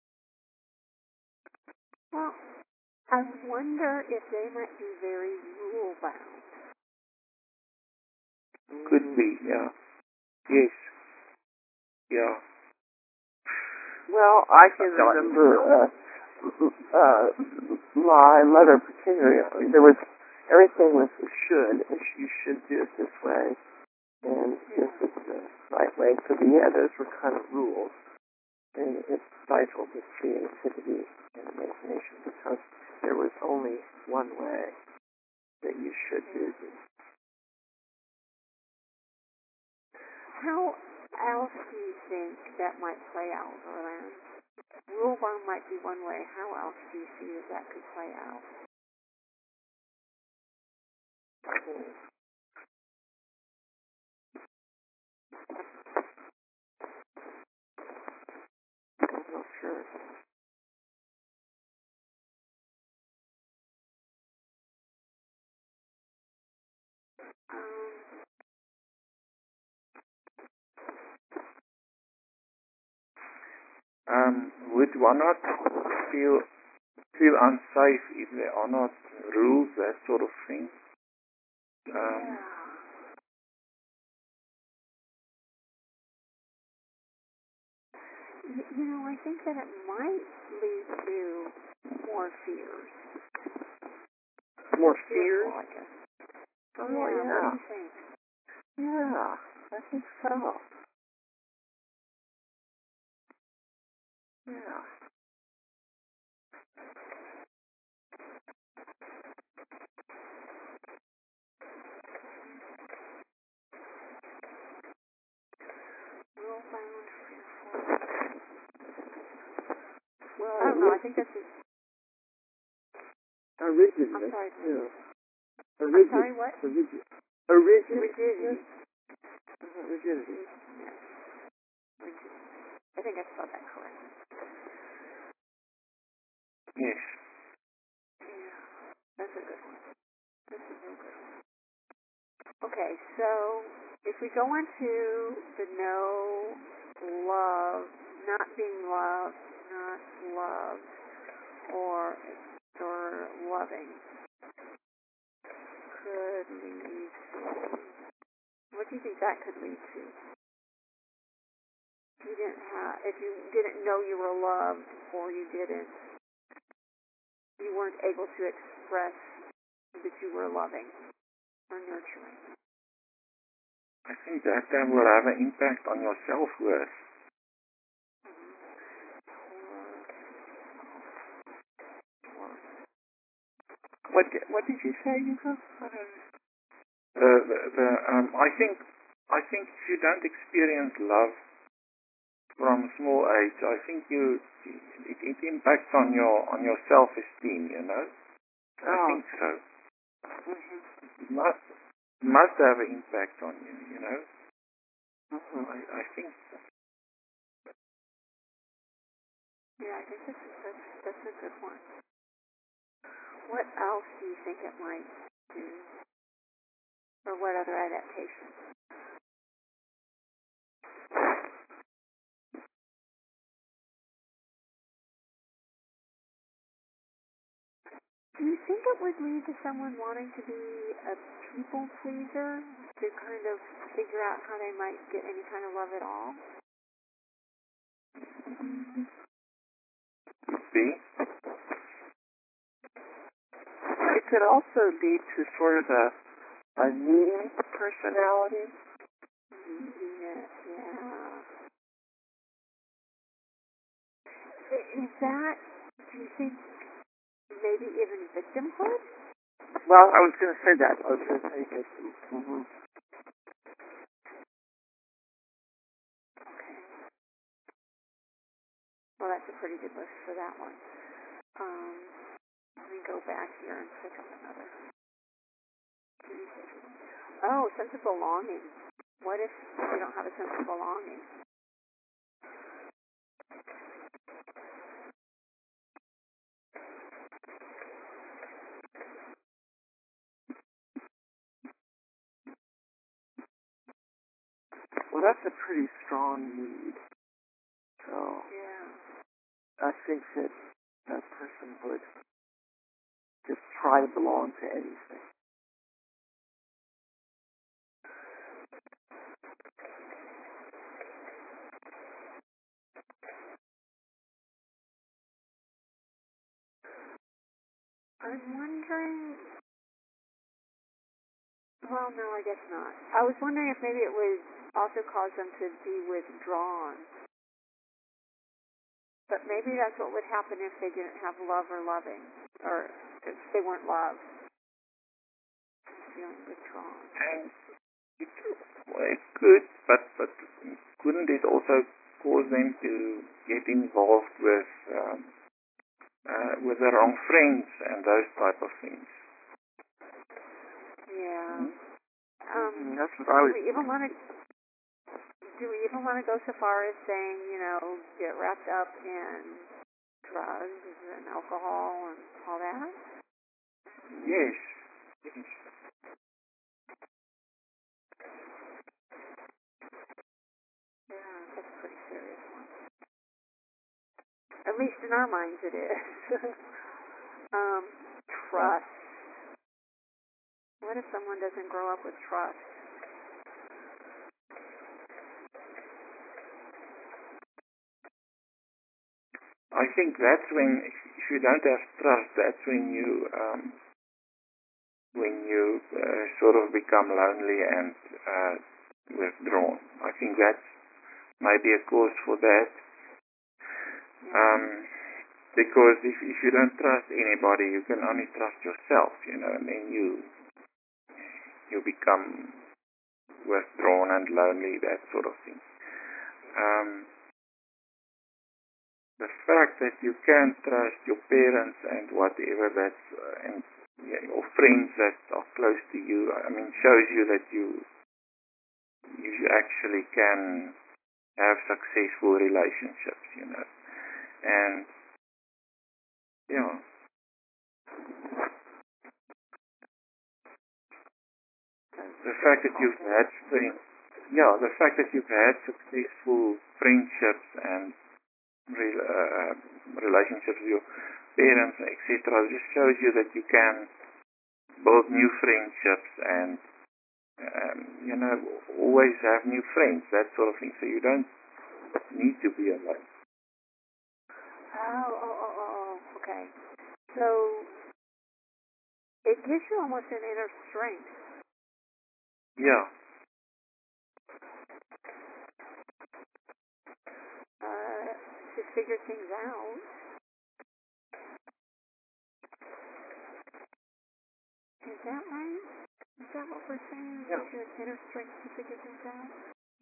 [SPEAKER 1] Well, I wonder if they might be very rule-bound.
[SPEAKER 2] Could be, yeah. Yes. Yeah.
[SPEAKER 3] Well, I can remember my mother particularly. There was everything was should, and you should do it this way, and this is the right way. So those were kind of rules, and it stifled the creativity and imagination because there was only one way that you should do this.
[SPEAKER 1] How else do you think that might play out, Orlando? Rule-bound might be one way. How else do you see that could play out?
[SPEAKER 3] I'm not sure.
[SPEAKER 2] Would one not feel unsafe if there are not rules, that sort of thing?
[SPEAKER 1] Yeah. I think that it might lead to more fears.
[SPEAKER 3] More fears?
[SPEAKER 1] Oh, yeah. What do you think?
[SPEAKER 3] Yeah, I think so. Yeah.
[SPEAKER 1] Will-bound, fearful.
[SPEAKER 3] Well,
[SPEAKER 1] I don't know. I think that's just,
[SPEAKER 3] original.
[SPEAKER 1] I'm sorry.
[SPEAKER 3] Yeah.
[SPEAKER 1] I'm sorry, what?
[SPEAKER 3] Rigidity.
[SPEAKER 1] Rigidity.
[SPEAKER 3] Rigidity.
[SPEAKER 1] Yes. Rigidity. I think I spelled that correctly.
[SPEAKER 2] Yes.
[SPEAKER 1] Yeah. That's a good one. That's a real good one. Okay, so if we go into the no love, not being loved, not loved, or loving, could lead to, what do you think that could lead to? If you didn't know you were loved, or you weren't able to express that you were loving or nurturing.
[SPEAKER 2] I think that will have an impact on your self-worth.
[SPEAKER 3] What did you say, Yuka?
[SPEAKER 2] I think if you don't experience love from small age, I think it impacts on your self-esteem. You know, I think so. It must have an impact on you. You know, I think so.
[SPEAKER 1] Yeah, I think that's a good one. What else do you think it might do? Or what other adaptations? Do you think it would lead to someone wanting to be a people pleaser to kind of figure out how they might get any kind of love at all?
[SPEAKER 2] See?
[SPEAKER 3] It could also lead to sort of a needy personality.
[SPEAKER 1] Yeah. Is that, do you think, maybe even victimhood?
[SPEAKER 3] Well, I was going to say that. I was going to say victim.
[SPEAKER 1] Okay. Well, that's a pretty good list for that one. Let me go back here and pick up another. Oh, sense of belonging. What if you don't have a sense of belonging?
[SPEAKER 3] Well, that's a pretty strong need. So
[SPEAKER 1] Yeah.
[SPEAKER 3] I think that that person would just try to belong to anything.
[SPEAKER 1] I'm wondering. Well, no, I guess not. I was wondering if maybe it would also cause them to be withdrawn. But maybe that's what would happen if they didn't have love or loving, or if they weren't loved. Feeling withdrawn.
[SPEAKER 2] And it could, but couldn't it also cause them to get involved with the wrong friends and those type of things?
[SPEAKER 1] Yeah.
[SPEAKER 3] That's what I was.
[SPEAKER 1] Do we even want to go so far as saying, get wrapped up in drugs and alcohol and all that?
[SPEAKER 2] Yes.
[SPEAKER 1] Yeah, that's a pretty serious one. At least in our minds it is. Trust. What if someone doesn't grow up with trust?
[SPEAKER 2] I think that's when, if you don't have trust, that's when you sort of become lonely and withdrawn. I think that's maybe a cause for that. Because if you don't trust anybody, you can only trust yourself, and then you become withdrawn and lonely, that sort of thing. The fact that you can trust your parents and whatever that's and your friends that are close to you, shows you that you actually can have successful relationships, and yeah. The fact that you've had the fact that you've had successful friendships and relationships with your parents, etc., just shows you that you can build new friendships and always have new friends, that sort of thing. So you don't need to be alone.
[SPEAKER 1] Okay. So it gives you almost an inner strength.
[SPEAKER 2] Yeah.
[SPEAKER 1] To figure things out. Is that right? Is that what we're saying?
[SPEAKER 2] Yeah.
[SPEAKER 1] Gives you an inner strength to figure things out?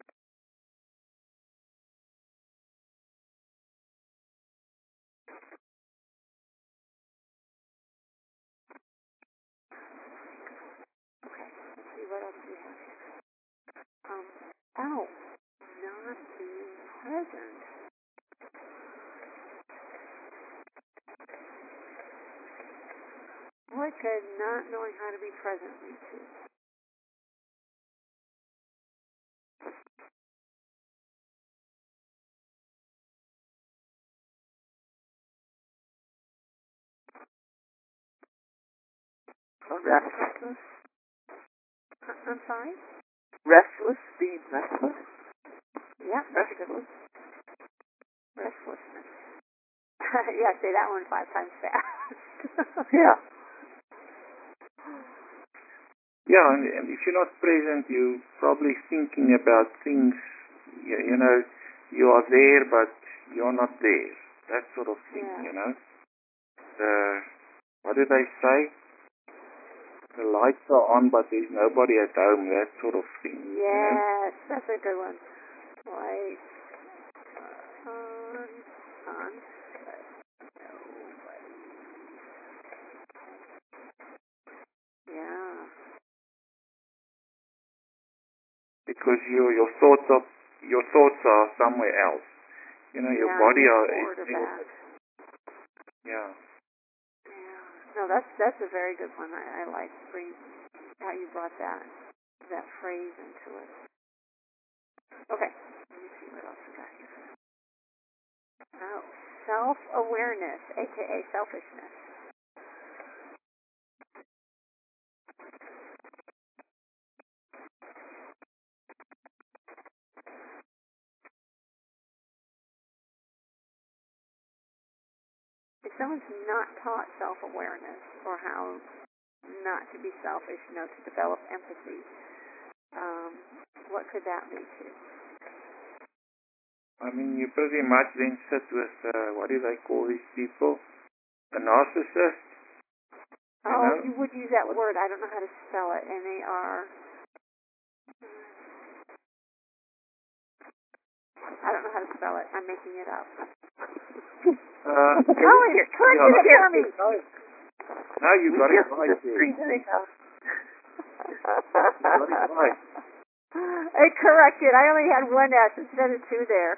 [SPEAKER 1] Okay, let's see what else we have here. Not being present. What could not knowing how to be present lead to?
[SPEAKER 3] Restless.
[SPEAKER 1] I'm sorry?
[SPEAKER 3] Restless, being restless.
[SPEAKER 1] Yeah,
[SPEAKER 3] Restless.
[SPEAKER 1] Restlessness. Yeah, say that one 5 times fast.
[SPEAKER 3] Yeah.
[SPEAKER 2] Yeah, and if you're not present, you're probably thinking about things, you are there, but you're not there. That sort of thing,
[SPEAKER 1] Yeah.
[SPEAKER 2] What do they say? The lights are on, but there's nobody at home, that sort of thing.
[SPEAKER 1] Yes, that's a good one. Lights on, but nobody. Yeah.
[SPEAKER 2] Because your thoughts are somewhere else. Your body is yeah.
[SPEAKER 1] No, that's a very good one. I like how you brought that phrase into it. Okay, let me see what else we got here. Oh, self-awareness, aka selfishness. If someone's not taught self-awareness or how not to be selfish, to develop empathy, what could that lead to?
[SPEAKER 2] You pretty much then sit with, what do they call these people? A narcissist.
[SPEAKER 1] You would use that word. I don't know how to spell it. N-A-R. I don't know how to spell it. I'm making it up. Correct it for me.
[SPEAKER 2] No, you got it right.
[SPEAKER 3] You got it
[SPEAKER 2] right.
[SPEAKER 1] It corrected. I only had one S instead of two there.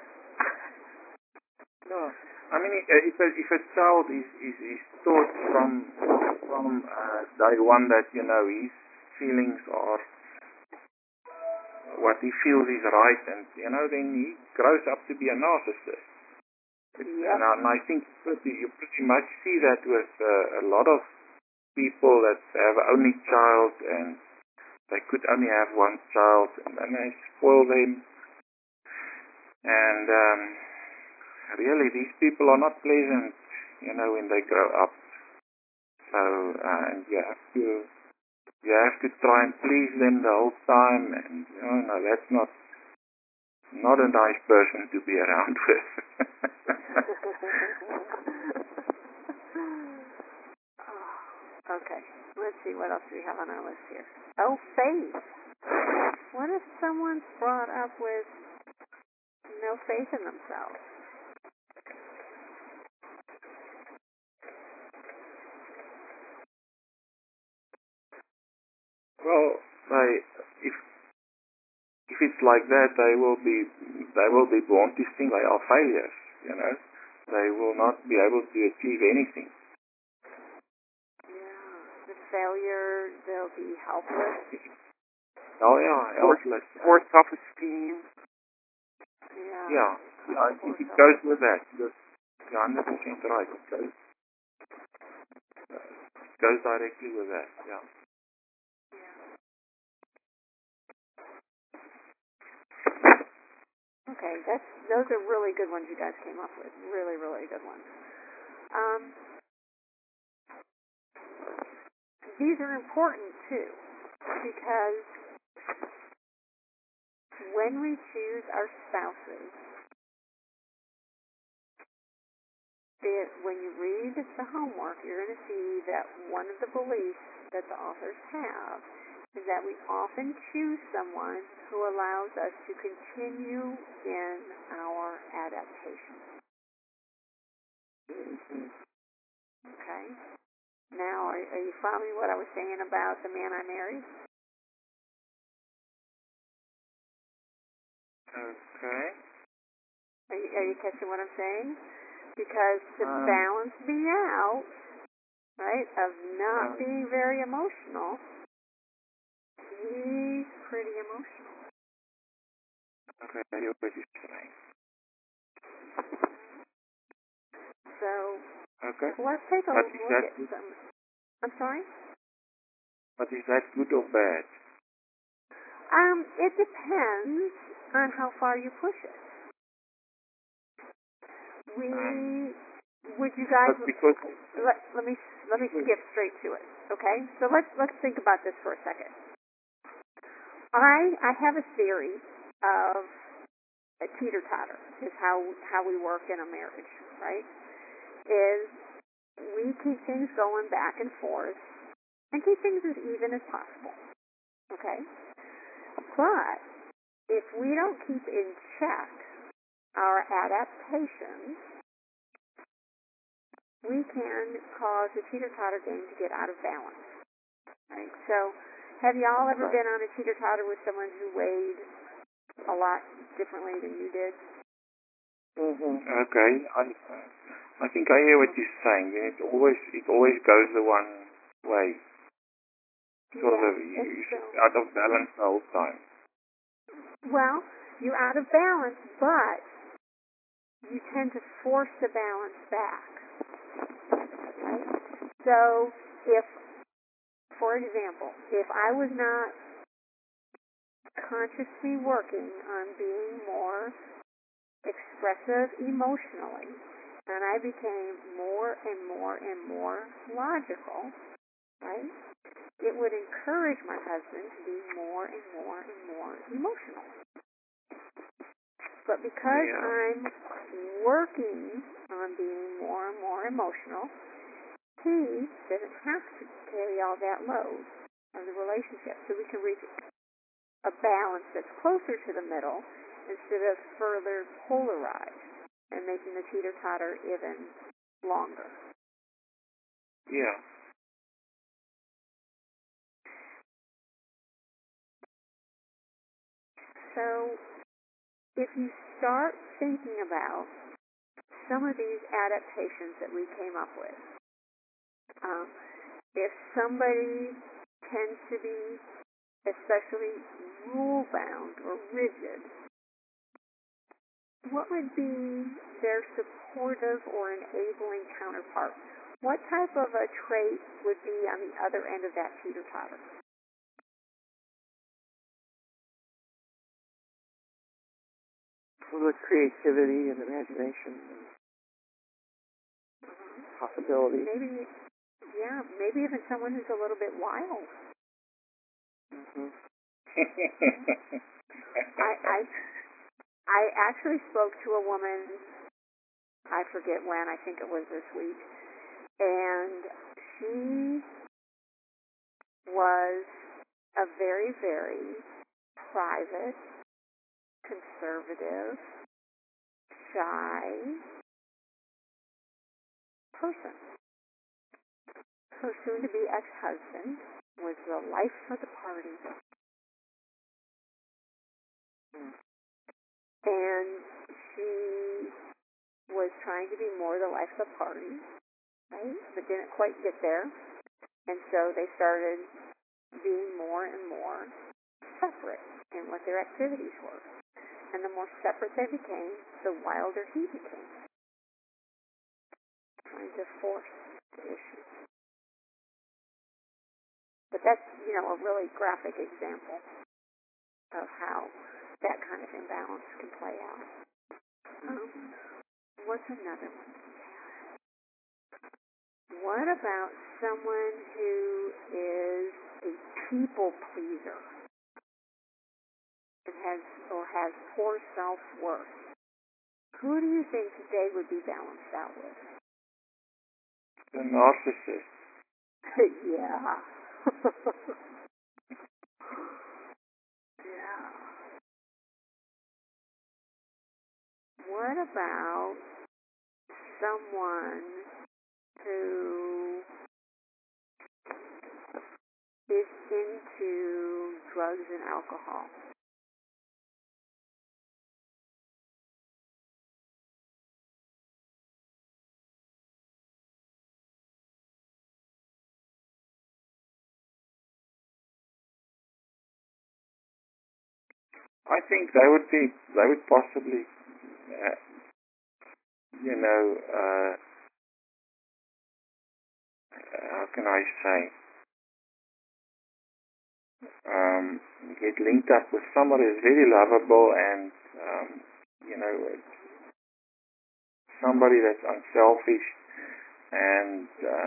[SPEAKER 2] No, if a child is taught from day one that his feelings are what he feels is right, and then he grows up to be a narcissist.
[SPEAKER 1] Yep.
[SPEAKER 2] And I think you pretty much see that with a lot of people that have only child and they could only have one child, and then they spoil them. And really, these people are not pleasant, when they grow up. So and you have to try and please them the whole time, and no, that's not not a nice person to be around with.
[SPEAKER 1] Okay, let's see what else we have on our list here. Oh, faith. What if someone's brought up with no faith in themselves?
[SPEAKER 2] Well, if it's like that, they will be born to think they are failures. You know, they will not be able to achieve anything.
[SPEAKER 1] Yeah, the failure, they'll be helpless.
[SPEAKER 2] Oh yeah, helpless.
[SPEAKER 3] Or self-esteem.
[SPEAKER 2] Yeah, I think it goes with that. You're 100% right. It goes directly with that. Yeah.
[SPEAKER 1] Okay, those are really good ones you guys came up with. Really, really good ones. These are important too, because when we choose our spouses, when you read the homework, you're going to see that one of the beliefs that the authors have is that we often choose someone who allows us to continue in our adaptation. Okay? Now, are you following what I was saying about the man I married?
[SPEAKER 2] Okay.
[SPEAKER 1] Are you catching what I'm saying? Because to balance me out, right, of not being very emotional, he's pretty emotional.
[SPEAKER 2] Okay, I hear what you're saying.
[SPEAKER 1] So,
[SPEAKER 2] okay.
[SPEAKER 1] Let's take a look at some... I'm sorry?
[SPEAKER 2] But is that good or bad?
[SPEAKER 1] It depends on how far you push it. Would you guys... Let me skip straight to it, okay? So let's think about this for a second. I have a theory of a teeter-totter, is how we work in a marriage, right? Is we keep things going back and forth and keep things as even as possible, okay? But if we don't keep in check our adaptations, we can cause the teeter-totter game to get out of balance, right? So have y'all ever been on a teeter-totter with someone who weighed a lot differently than you did?
[SPEAKER 2] Okay, I think I hear what you're saying. It always goes the one way. Sort of out of balance the whole time.
[SPEAKER 1] Well, you're out of balance, but you tend to force the balance back. Right? So if, for example, if I was not consciously working on being more expressive emotionally, and I became more and more and more logical, right? It would encourage my husband to be more and more and more emotional. But because I'm working on being more and more emotional, he doesn't have to carry all that load of the relationship. So we can reach a balance that's closer to the middle instead of further polarized and making the teeter-totter even longer.
[SPEAKER 2] Yeah.
[SPEAKER 1] So if you start thinking about some of these adaptations that we came up with, if somebody tends to be especially rule-bound or rigid, what would be their supportive or enabling counterpart? What type of a trait would be on the other end of that teeter-totter?
[SPEAKER 3] With creativity and imagination and possibilities.
[SPEAKER 1] Maybe even someone who's a little bit wild. I actually spoke to a woman, I forget when, I think it was this week, and she was a very, very private, conservative, shy person. Her soon-to-be ex-husband was the life of the party. And she was trying to be more the life of the party, right? But didn't quite get there. And so they started being more and more separate in what their activities were. And the more separate they became, the wilder he became, trying to force the issue. But that's, a really graphic example of how that kind of imbalance can play out. What's another one? What about someone who is a people pleaser and has poor self-worth? Who do you think they would be balanced out with?
[SPEAKER 2] The narcissist.
[SPEAKER 1] Yeah. Yeah. What about someone who is into drugs and alcohol?
[SPEAKER 2] I think they would possibly, how can I say, get linked up with somebody who's very lovable and, somebody that's unselfish and,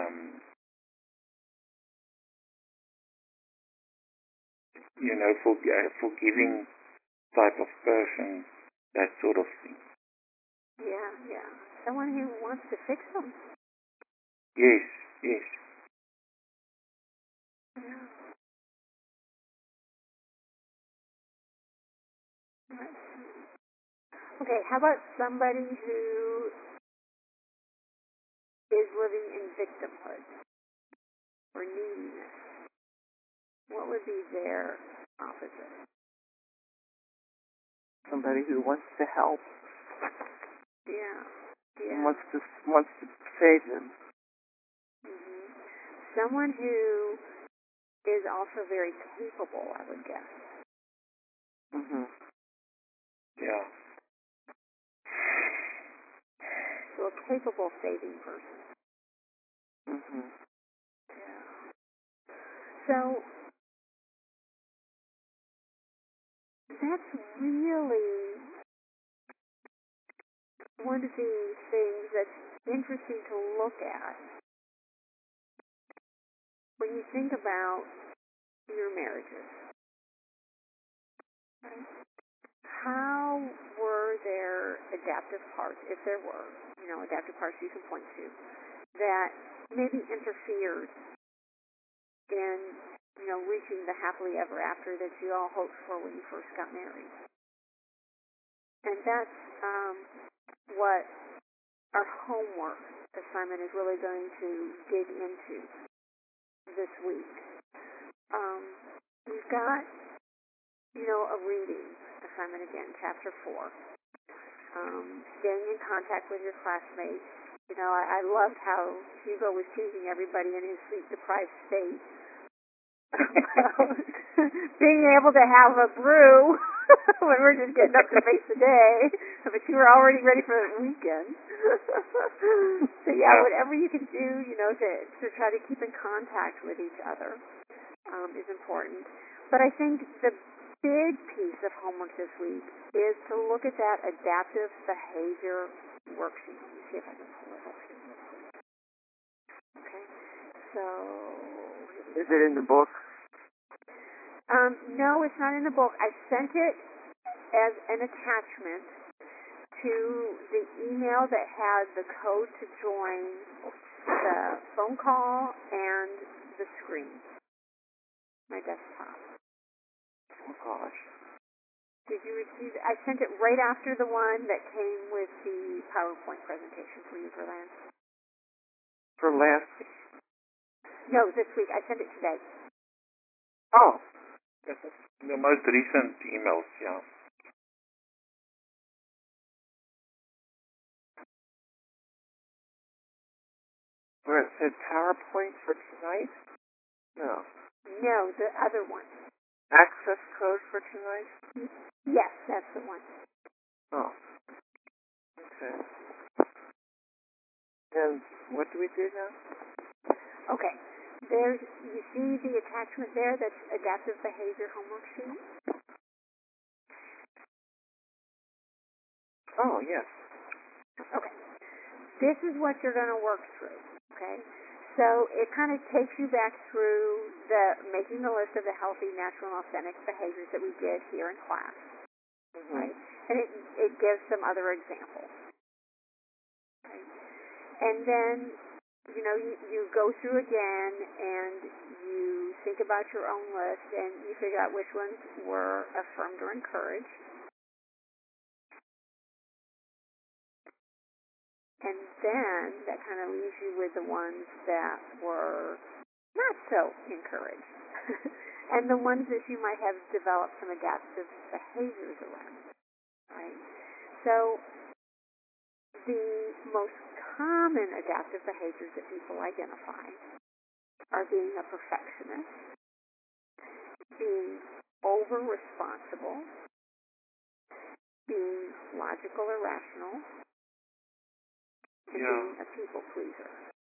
[SPEAKER 2] forgiving type of person, that sort of thing.
[SPEAKER 1] Yeah. Someone who wants to fix them.
[SPEAKER 2] Yes.
[SPEAKER 1] Yeah. Okay, how about somebody who is living in victimhood or neediness? What would be their opposite?
[SPEAKER 3] Somebody who wants to help.
[SPEAKER 1] Yeah.
[SPEAKER 3] And wants to save them.
[SPEAKER 1] Mm-hmm. Someone who is also very capable, I would guess.
[SPEAKER 3] Mhm.
[SPEAKER 2] Yeah.
[SPEAKER 1] So a capable saving person.
[SPEAKER 3] Mhm.
[SPEAKER 1] Yeah. So that's really one of the things that's interesting to look at when you think about your marriages. Right? How were there adaptive parts, if there were, adaptive parts you can point to, that maybe interfered in, reaching the happily ever after that you all hoped for when you first got married? And that's what our homework assignment is really going to dig into this week. We've got, a reading assignment again, chapter 4. Staying in contact with your classmates. I loved how Hugo was teasing everybody in his sleep-deprived state about being able to have a brew when we're just getting up to face the day, but you were already ready for the weekend. So yeah, whatever you can do, to try to keep in contact with each other is important. But I think the big piece of homework this week is to look at that adaptive behavior worksheet. Let me see if I can pull it up here real quick. Okay, so...
[SPEAKER 3] Is it in the book?
[SPEAKER 1] No, it's not in the book. I sent it as an attachment to the email that has the code to join the phone call and the screen, my desktop.
[SPEAKER 3] Oh, gosh.
[SPEAKER 1] Did you receive it? I sent it right after the one that came with the PowerPoint presentation for you, Verlan.
[SPEAKER 3] For last week?
[SPEAKER 1] No, this week. I sent it today.
[SPEAKER 3] Oh.
[SPEAKER 2] Yes, the most recent emails, yeah.
[SPEAKER 3] Where it said PowerPoint for tonight? No.
[SPEAKER 1] No, the other one.
[SPEAKER 3] Access code for tonight?
[SPEAKER 1] Yes, that's the one.
[SPEAKER 3] Oh. Okay. And what do we do now?
[SPEAKER 1] Okay. There's, you see the attachment there that's adaptive behavior homework sheet?
[SPEAKER 3] Oh, yes.
[SPEAKER 1] Okay. This is what you're going to work through, okay? So it kind of takes you back through making the list of the healthy, natural, and authentic behaviors that we did here in class, right? And it gives some other examples. Okay? And then, you go through again and you think about your own list and you figure out which ones were affirmed or encouraged. And then that kind of leaves you with the ones that were not so encouraged. And the ones that you might have developed some adaptive behaviors around, right? So the most common adaptive behaviors that people identify are being a perfectionist, being over-responsible, being logical or rational, and being a people pleaser.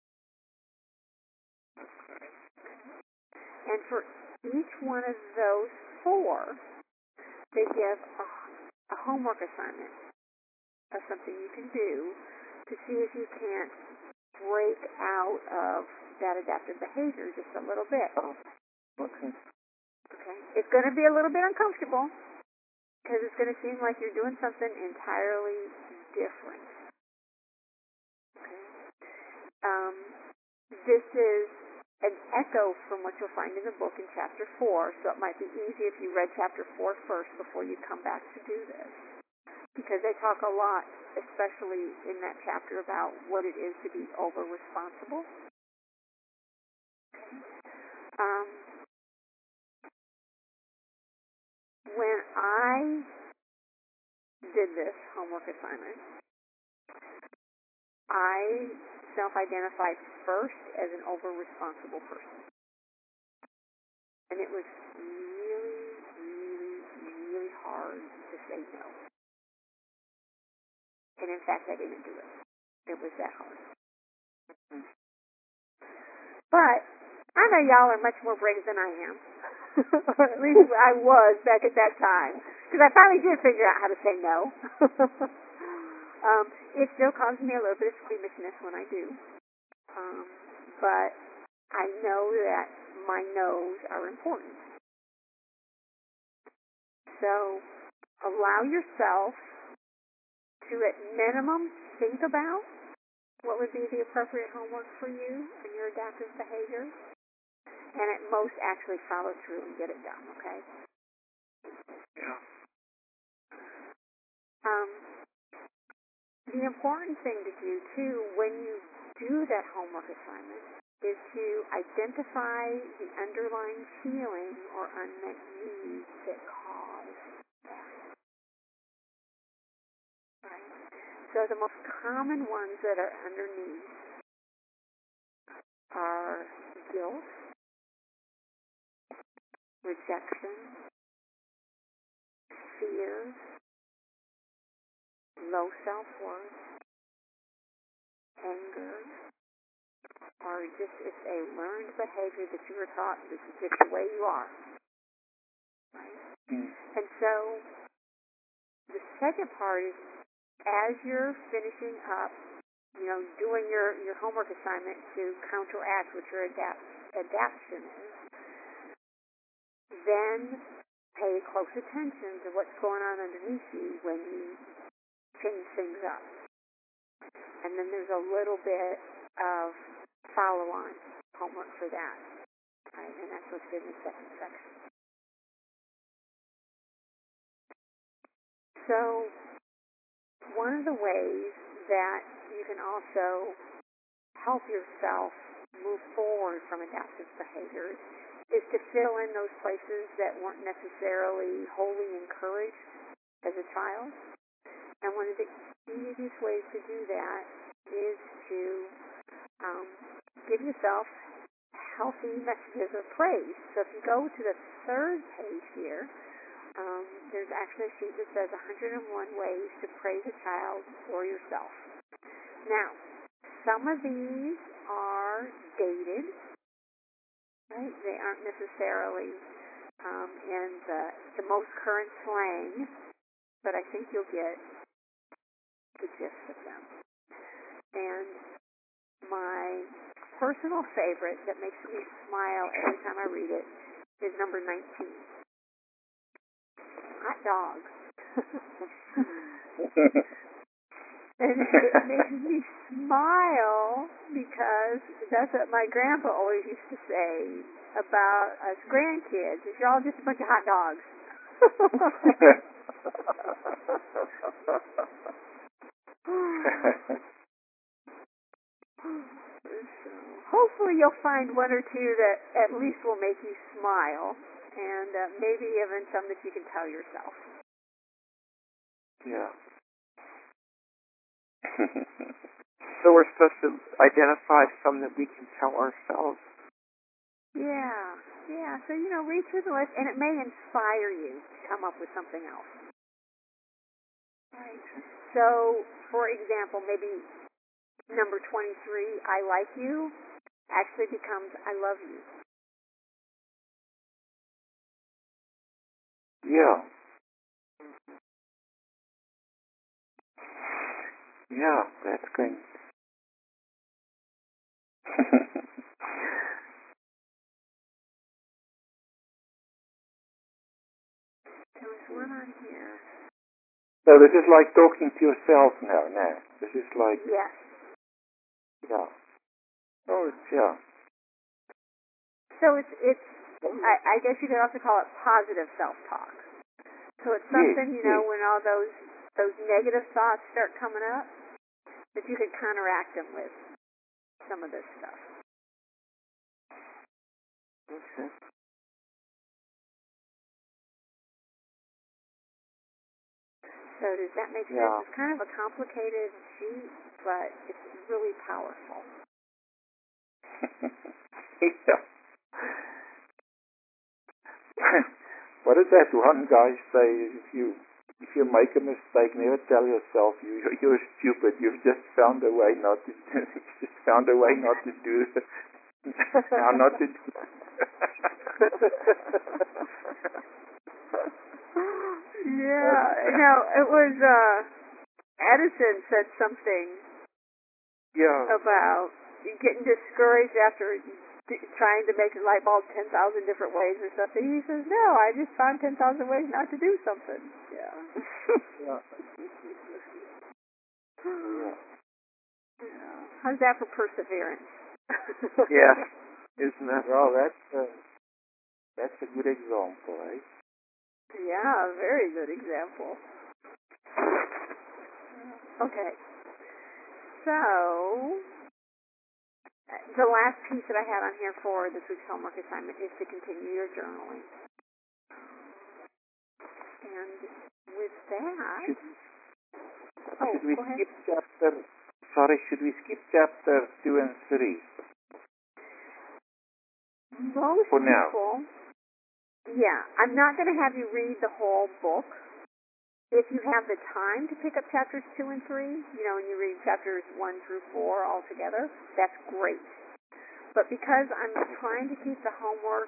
[SPEAKER 1] And for each one of those four, they give a homework assignment of something you can do to see if you can't break out of that adaptive behavior just a little bit.
[SPEAKER 3] Oh, okay.
[SPEAKER 1] Okay? It's going to be a little bit uncomfortable because it's going to seem like you're doing something entirely different. Okay? This is an echo from what you'll find in the book in Chapter 4, so it might be easy if you read Chapter 4 first before you come back to do this. Because they talk a lot, especially in that chapter, about what it is to be over-responsible. When I did this homework assignment, I self-identified first as an over-responsible person. And it was really, really, really hard to say no. And in fact, I didn't do it. It was that hard. But I know y'all are much more brave than I am. At least I was back at that time. Because I finally did figure out how to say no. It still causes me a little bit of squeamishness when I do. But I know that my no's are important. So allow yourself to, at minimum, think about what would be the appropriate homework for you and your adaptive behavior. And at most, actually follow through and get it done, okay?
[SPEAKER 2] Yeah.
[SPEAKER 1] The important thing to do, too, when you do that homework assignment is to identify the underlying feeling or unmet needs that cause that. Right? So the most common ones that are underneath are guilt, rejection, fear, low self-worth, anger, or just it's a learned behavior that you were taught this is just the way you are. Right? And so the second part is as you're finishing up, doing your homework assignment to counteract what your adaptation is, then pay close attention to what's going on underneath you when you change things up. And then there's a little bit of follow-on homework for that. Right? And that's what's in the second section. So one of the ways that you can also help yourself move forward from adaptive behaviors is to fill in those places that weren't necessarily wholly encouraged as a child. And one of the easiest ways to do that is to give yourself healthy messages of praise. So if you go to the third page here, there's actually a sheet that says 101 ways to praise a child or yourself. Now, some of these are dated, right? They aren't necessarily in the most current slang, but I think you'll get the gist of them. And my personal favorite that makes me smile every time I read it is number 19. Hot dog. And it makes me smile because that's what my grandpa always used to say about us grandkids, is you're all just a bunch of hot dogs. So hopefully you'll find one or two that at least will make you smile, and maybe even some that you can tell yourself.
[SPEAKER 3] Yeah. So we're supposed to identify some that we can tell ourselves.
[SPEAKER 1] Yeah. So, read through the list, and it may inspire you to come up with something else. Right. So, for example, maybe number 23, I like you, actually becomes I love you.
[SPEAKER 2] Yeah. Yeah, that's great.
[SPEAKER 1] There's one on here.
[SPEAKER 2] So this is like talking to yourself now. This is like...
[SPEAKER 1] Yes.
[SPEAKER 2] Yeah. Oh, yeah.
[SPEAKER 1] So it's I guess you could also call it positive self-talk. So it's something,
[SPEAKER 2] yes.
[SPEAKER 1] when all those negative thoughts start coming up, that you can counteract them with some of this stuff.
[SPEAKER 3] Okay.
[SPEAKER 1] So does that make sense?
[SPEAKER 2] Yeah.
[SPEAKER 1] It's kind of a complicated sheet, but it's really powerful.
[SPEAKER 2] Yeah. What did that one guy say? If you make a mistake, never tell yourself you're stupid. You've just found a way not to do it. Not to do it. Not to do it.
[SPEAKER 1] Yeah. It was Edison said something about getting discouraged after trying to make a light bulb 10,000 different ways or something. He says, no, I just found 10,000 ways not to do something. Yeah.
[SPEAKER 2] Yeah.
[SPEAKER 1] How's that for perseverance?
[SPEAKER 3] Yeah. Isn't that?
[SPEAKER 2] Well, that's a good example, eh?
[SPEAKER 1] Yeah, a very good example. Okay. So, the last piece that I had on here for this week's homework assignment is to continue your journaling. And with that...
[SPEAKER 2] Should we
[SPEAKER 1] go ahead.
[SPEAKER 2] should we skip chapter 2 and 3?
[SPEAKER 1] Most
[SPEAKER 2] for now.
[SPEAKER 1] people... Yeah, I'm not going to have you read the whole book. If you have the time to pick up chapters 2 and 3, and you read chapters 1 through 4 all together, that's great. But because I'm trying to keep the homework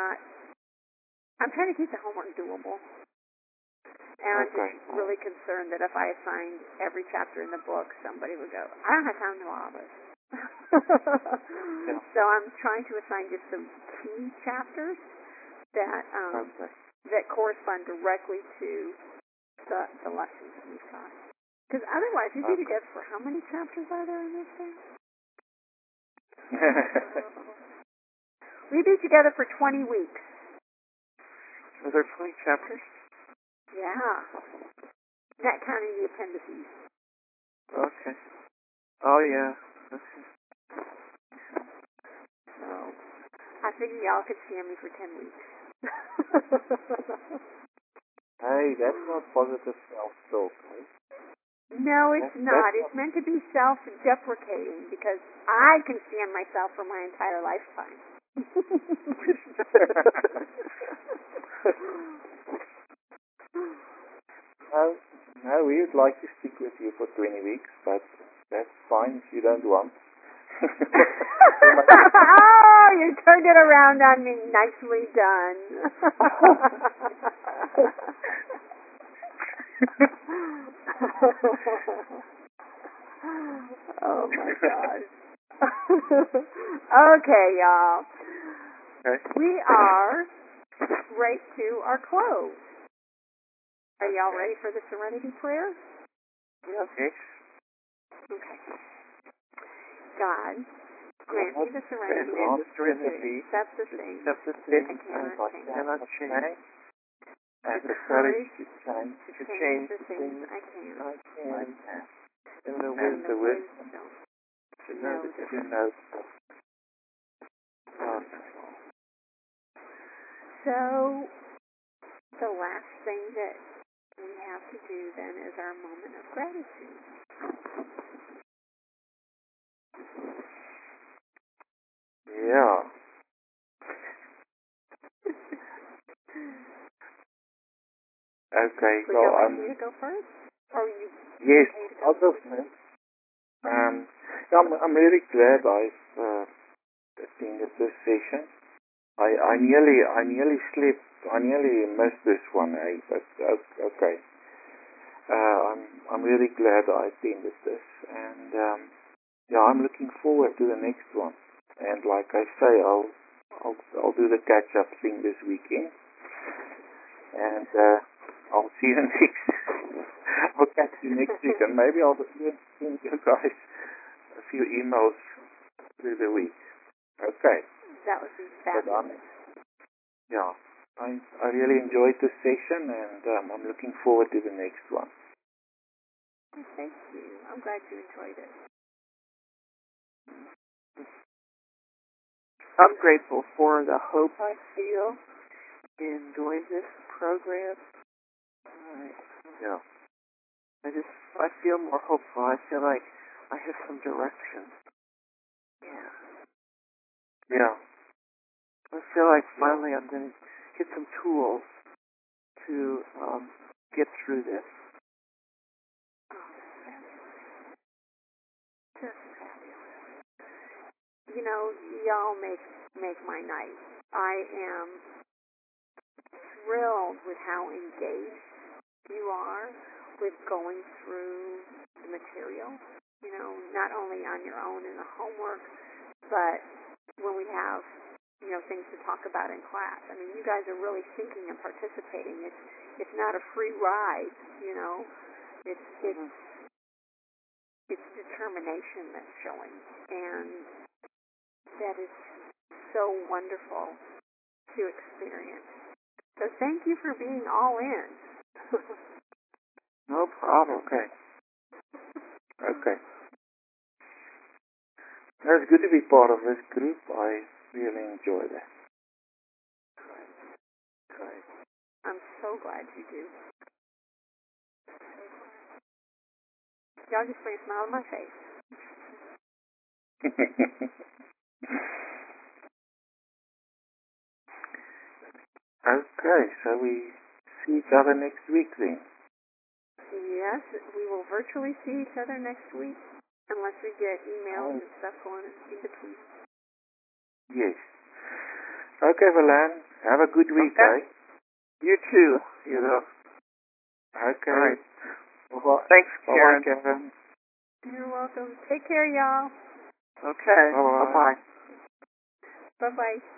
[SPEAKER 1] doable. And I'm just really concerned that if I assigned every chapter in the book, somebody would go, I don't have time to do all this. So I'm trying to assign just some key chapters. that
[SPEAKER 3] Okay.
[SPEAKER 1] that correspond directly to the lessons that we've taught. Because otherwise, we'd be together for how many chapters are there in this thing? We'd be together for 20 weeks.
[SPEAKER 3] Are there 20 chapters?
[SPEAKER 1] Yeah. Not counting the appendices.
[SPEAKER 3] Okay. Oh, yeah. Okay.
[SPEAKER 1] So, I figure y'all could stand me for 10 weeks.
[SPEAKER 3] Hey, that's not positive self-talk, eh?
[SPEAKER 1] No, it's not. It's meant to be self-deprecating because I can stand myself for my entire lifetime.
[SPEAKER 2] No, we would like to stick with you for 20 weeks, but that's fine if you don't want.
[SPEAKER 1] Oh, you turned it around on me. Nicely done. Oh, my God. Okay, y'all.
[SPEAKER 2] Okay.
[SPEAKER 1] We are right to our close. Are y'all ready for the Serenity Prayer?
[SPEAKER 3] Okay.
[SPEAKER 1] Okay. God, grant me the serenity
[SPEAKER 3] Grant
[SPEAKER 1] to
[SPEAKER 3] serenity
[SPEAKER 1] accept the things
[SPEAKER 3] accept the
[SPEAKER 1] I
[SPEAKER 3] things
[SPEAKER 1] cannot change,
[SPEAKER 2] And the courage to change
[SPEAKER 1] to change the things I can,
[SPEAKER 3] and the
[SPEAKER 1] and the
[SPEAKER 3] wisdom
[SPEAKER 1] wisdom
[SPEAKER 3] to know the
[SPEAKER 2] to
[SPEAKER 3] difference.
[SPEAKER 2] know.
[SPEAKER 1] So, the last thing that we have to do then is our moment of gratitude.
[SPEAKER 2] Yeah. Okay,
[SPEAKER 1] Would
[SPEAKER 2] well,
[SPEAKER 1] you like me to go first? Or are you
[SPEAKER 2] yes,
[SPEAKER 1] okay to go
[SPEAKER 2] I'll go
[SPEAKER 1] first?
[SPEAKER 2] first. I'm really glad I've attended this session. I nearly slept. I nearly missed this one, but okay. I'm really glad I attended this, and yeah, I'm looking forward to the next one. And like I say, I'll do the catch up thing this weekend, and I'll see you next. I'll catch you next week, and maybe I'll send you guys a few emails through the week. Okay.
[SPEAKER 1] That would be fabulous.
[SPEAKER 2] Yeah, I really enjoyed this session, and I'm looking forward to the next one.
[SPEAKER 1] Thank you. I'm glad you enjoyed it.
[SPEAKER 3] I'm grateful for the hope I feel in doing this program.
[SPEAKER 2] Yeah.
[SPEAKER 3] I feel more hopeful. I feel like I have some direction. Yeah.
[SPEAKER 2] Yeah.
[SPEAKER 3] I feel like finally I'm going to get some tools to get through this.
[SPEAKER 1] Just fabulous. You know, y'all make my night. I am thrilled with how engaged you are with going through the material. You know, not only on your own in the homework, but when we have, you know, things to talk about in class. I mean, you guys are really thinking and participating. It's not a free ride, you know. It's determination that's showing, and that is so wonderful to experience. So thank you for being all in.
[SPEAKER 3] No problem.
[SPEAKER 2] Okay. It's good to be part of this group. I really enjoy that.
[SPEAKER 1] Good. I'm so glad you do. Y'all just bring a smile on my face.
[SPEAKER 2] Okay, so we see each other next week then.
[SPEAKER 1] Yes, we will virtually see each other next week, unless we get emails and stuff going in between.
[SPEAKER 2] Yes. Okay, Valan, have a good week,
[SPEAKER 3] Okay.
[SPEAKER 2] You too.
[SPEAKER 3] You know.
[SPEAKER 2] Okay.
[SPEAKER 3] All right.
[SPEAKER 2] Bye-bye.
[SPEAKER 3] Thanks, Karen.
[SPEAKER 2] Bye-bye, Karen.
[SPEAKER 1] You're welcome. Take care, y'all.
[SPEAKER 3] Okay.
[SPEAKER 2] Bye-bye.
[SPEAKER 3] Bye-bye.
[SPEAKER 1] Bye-bye.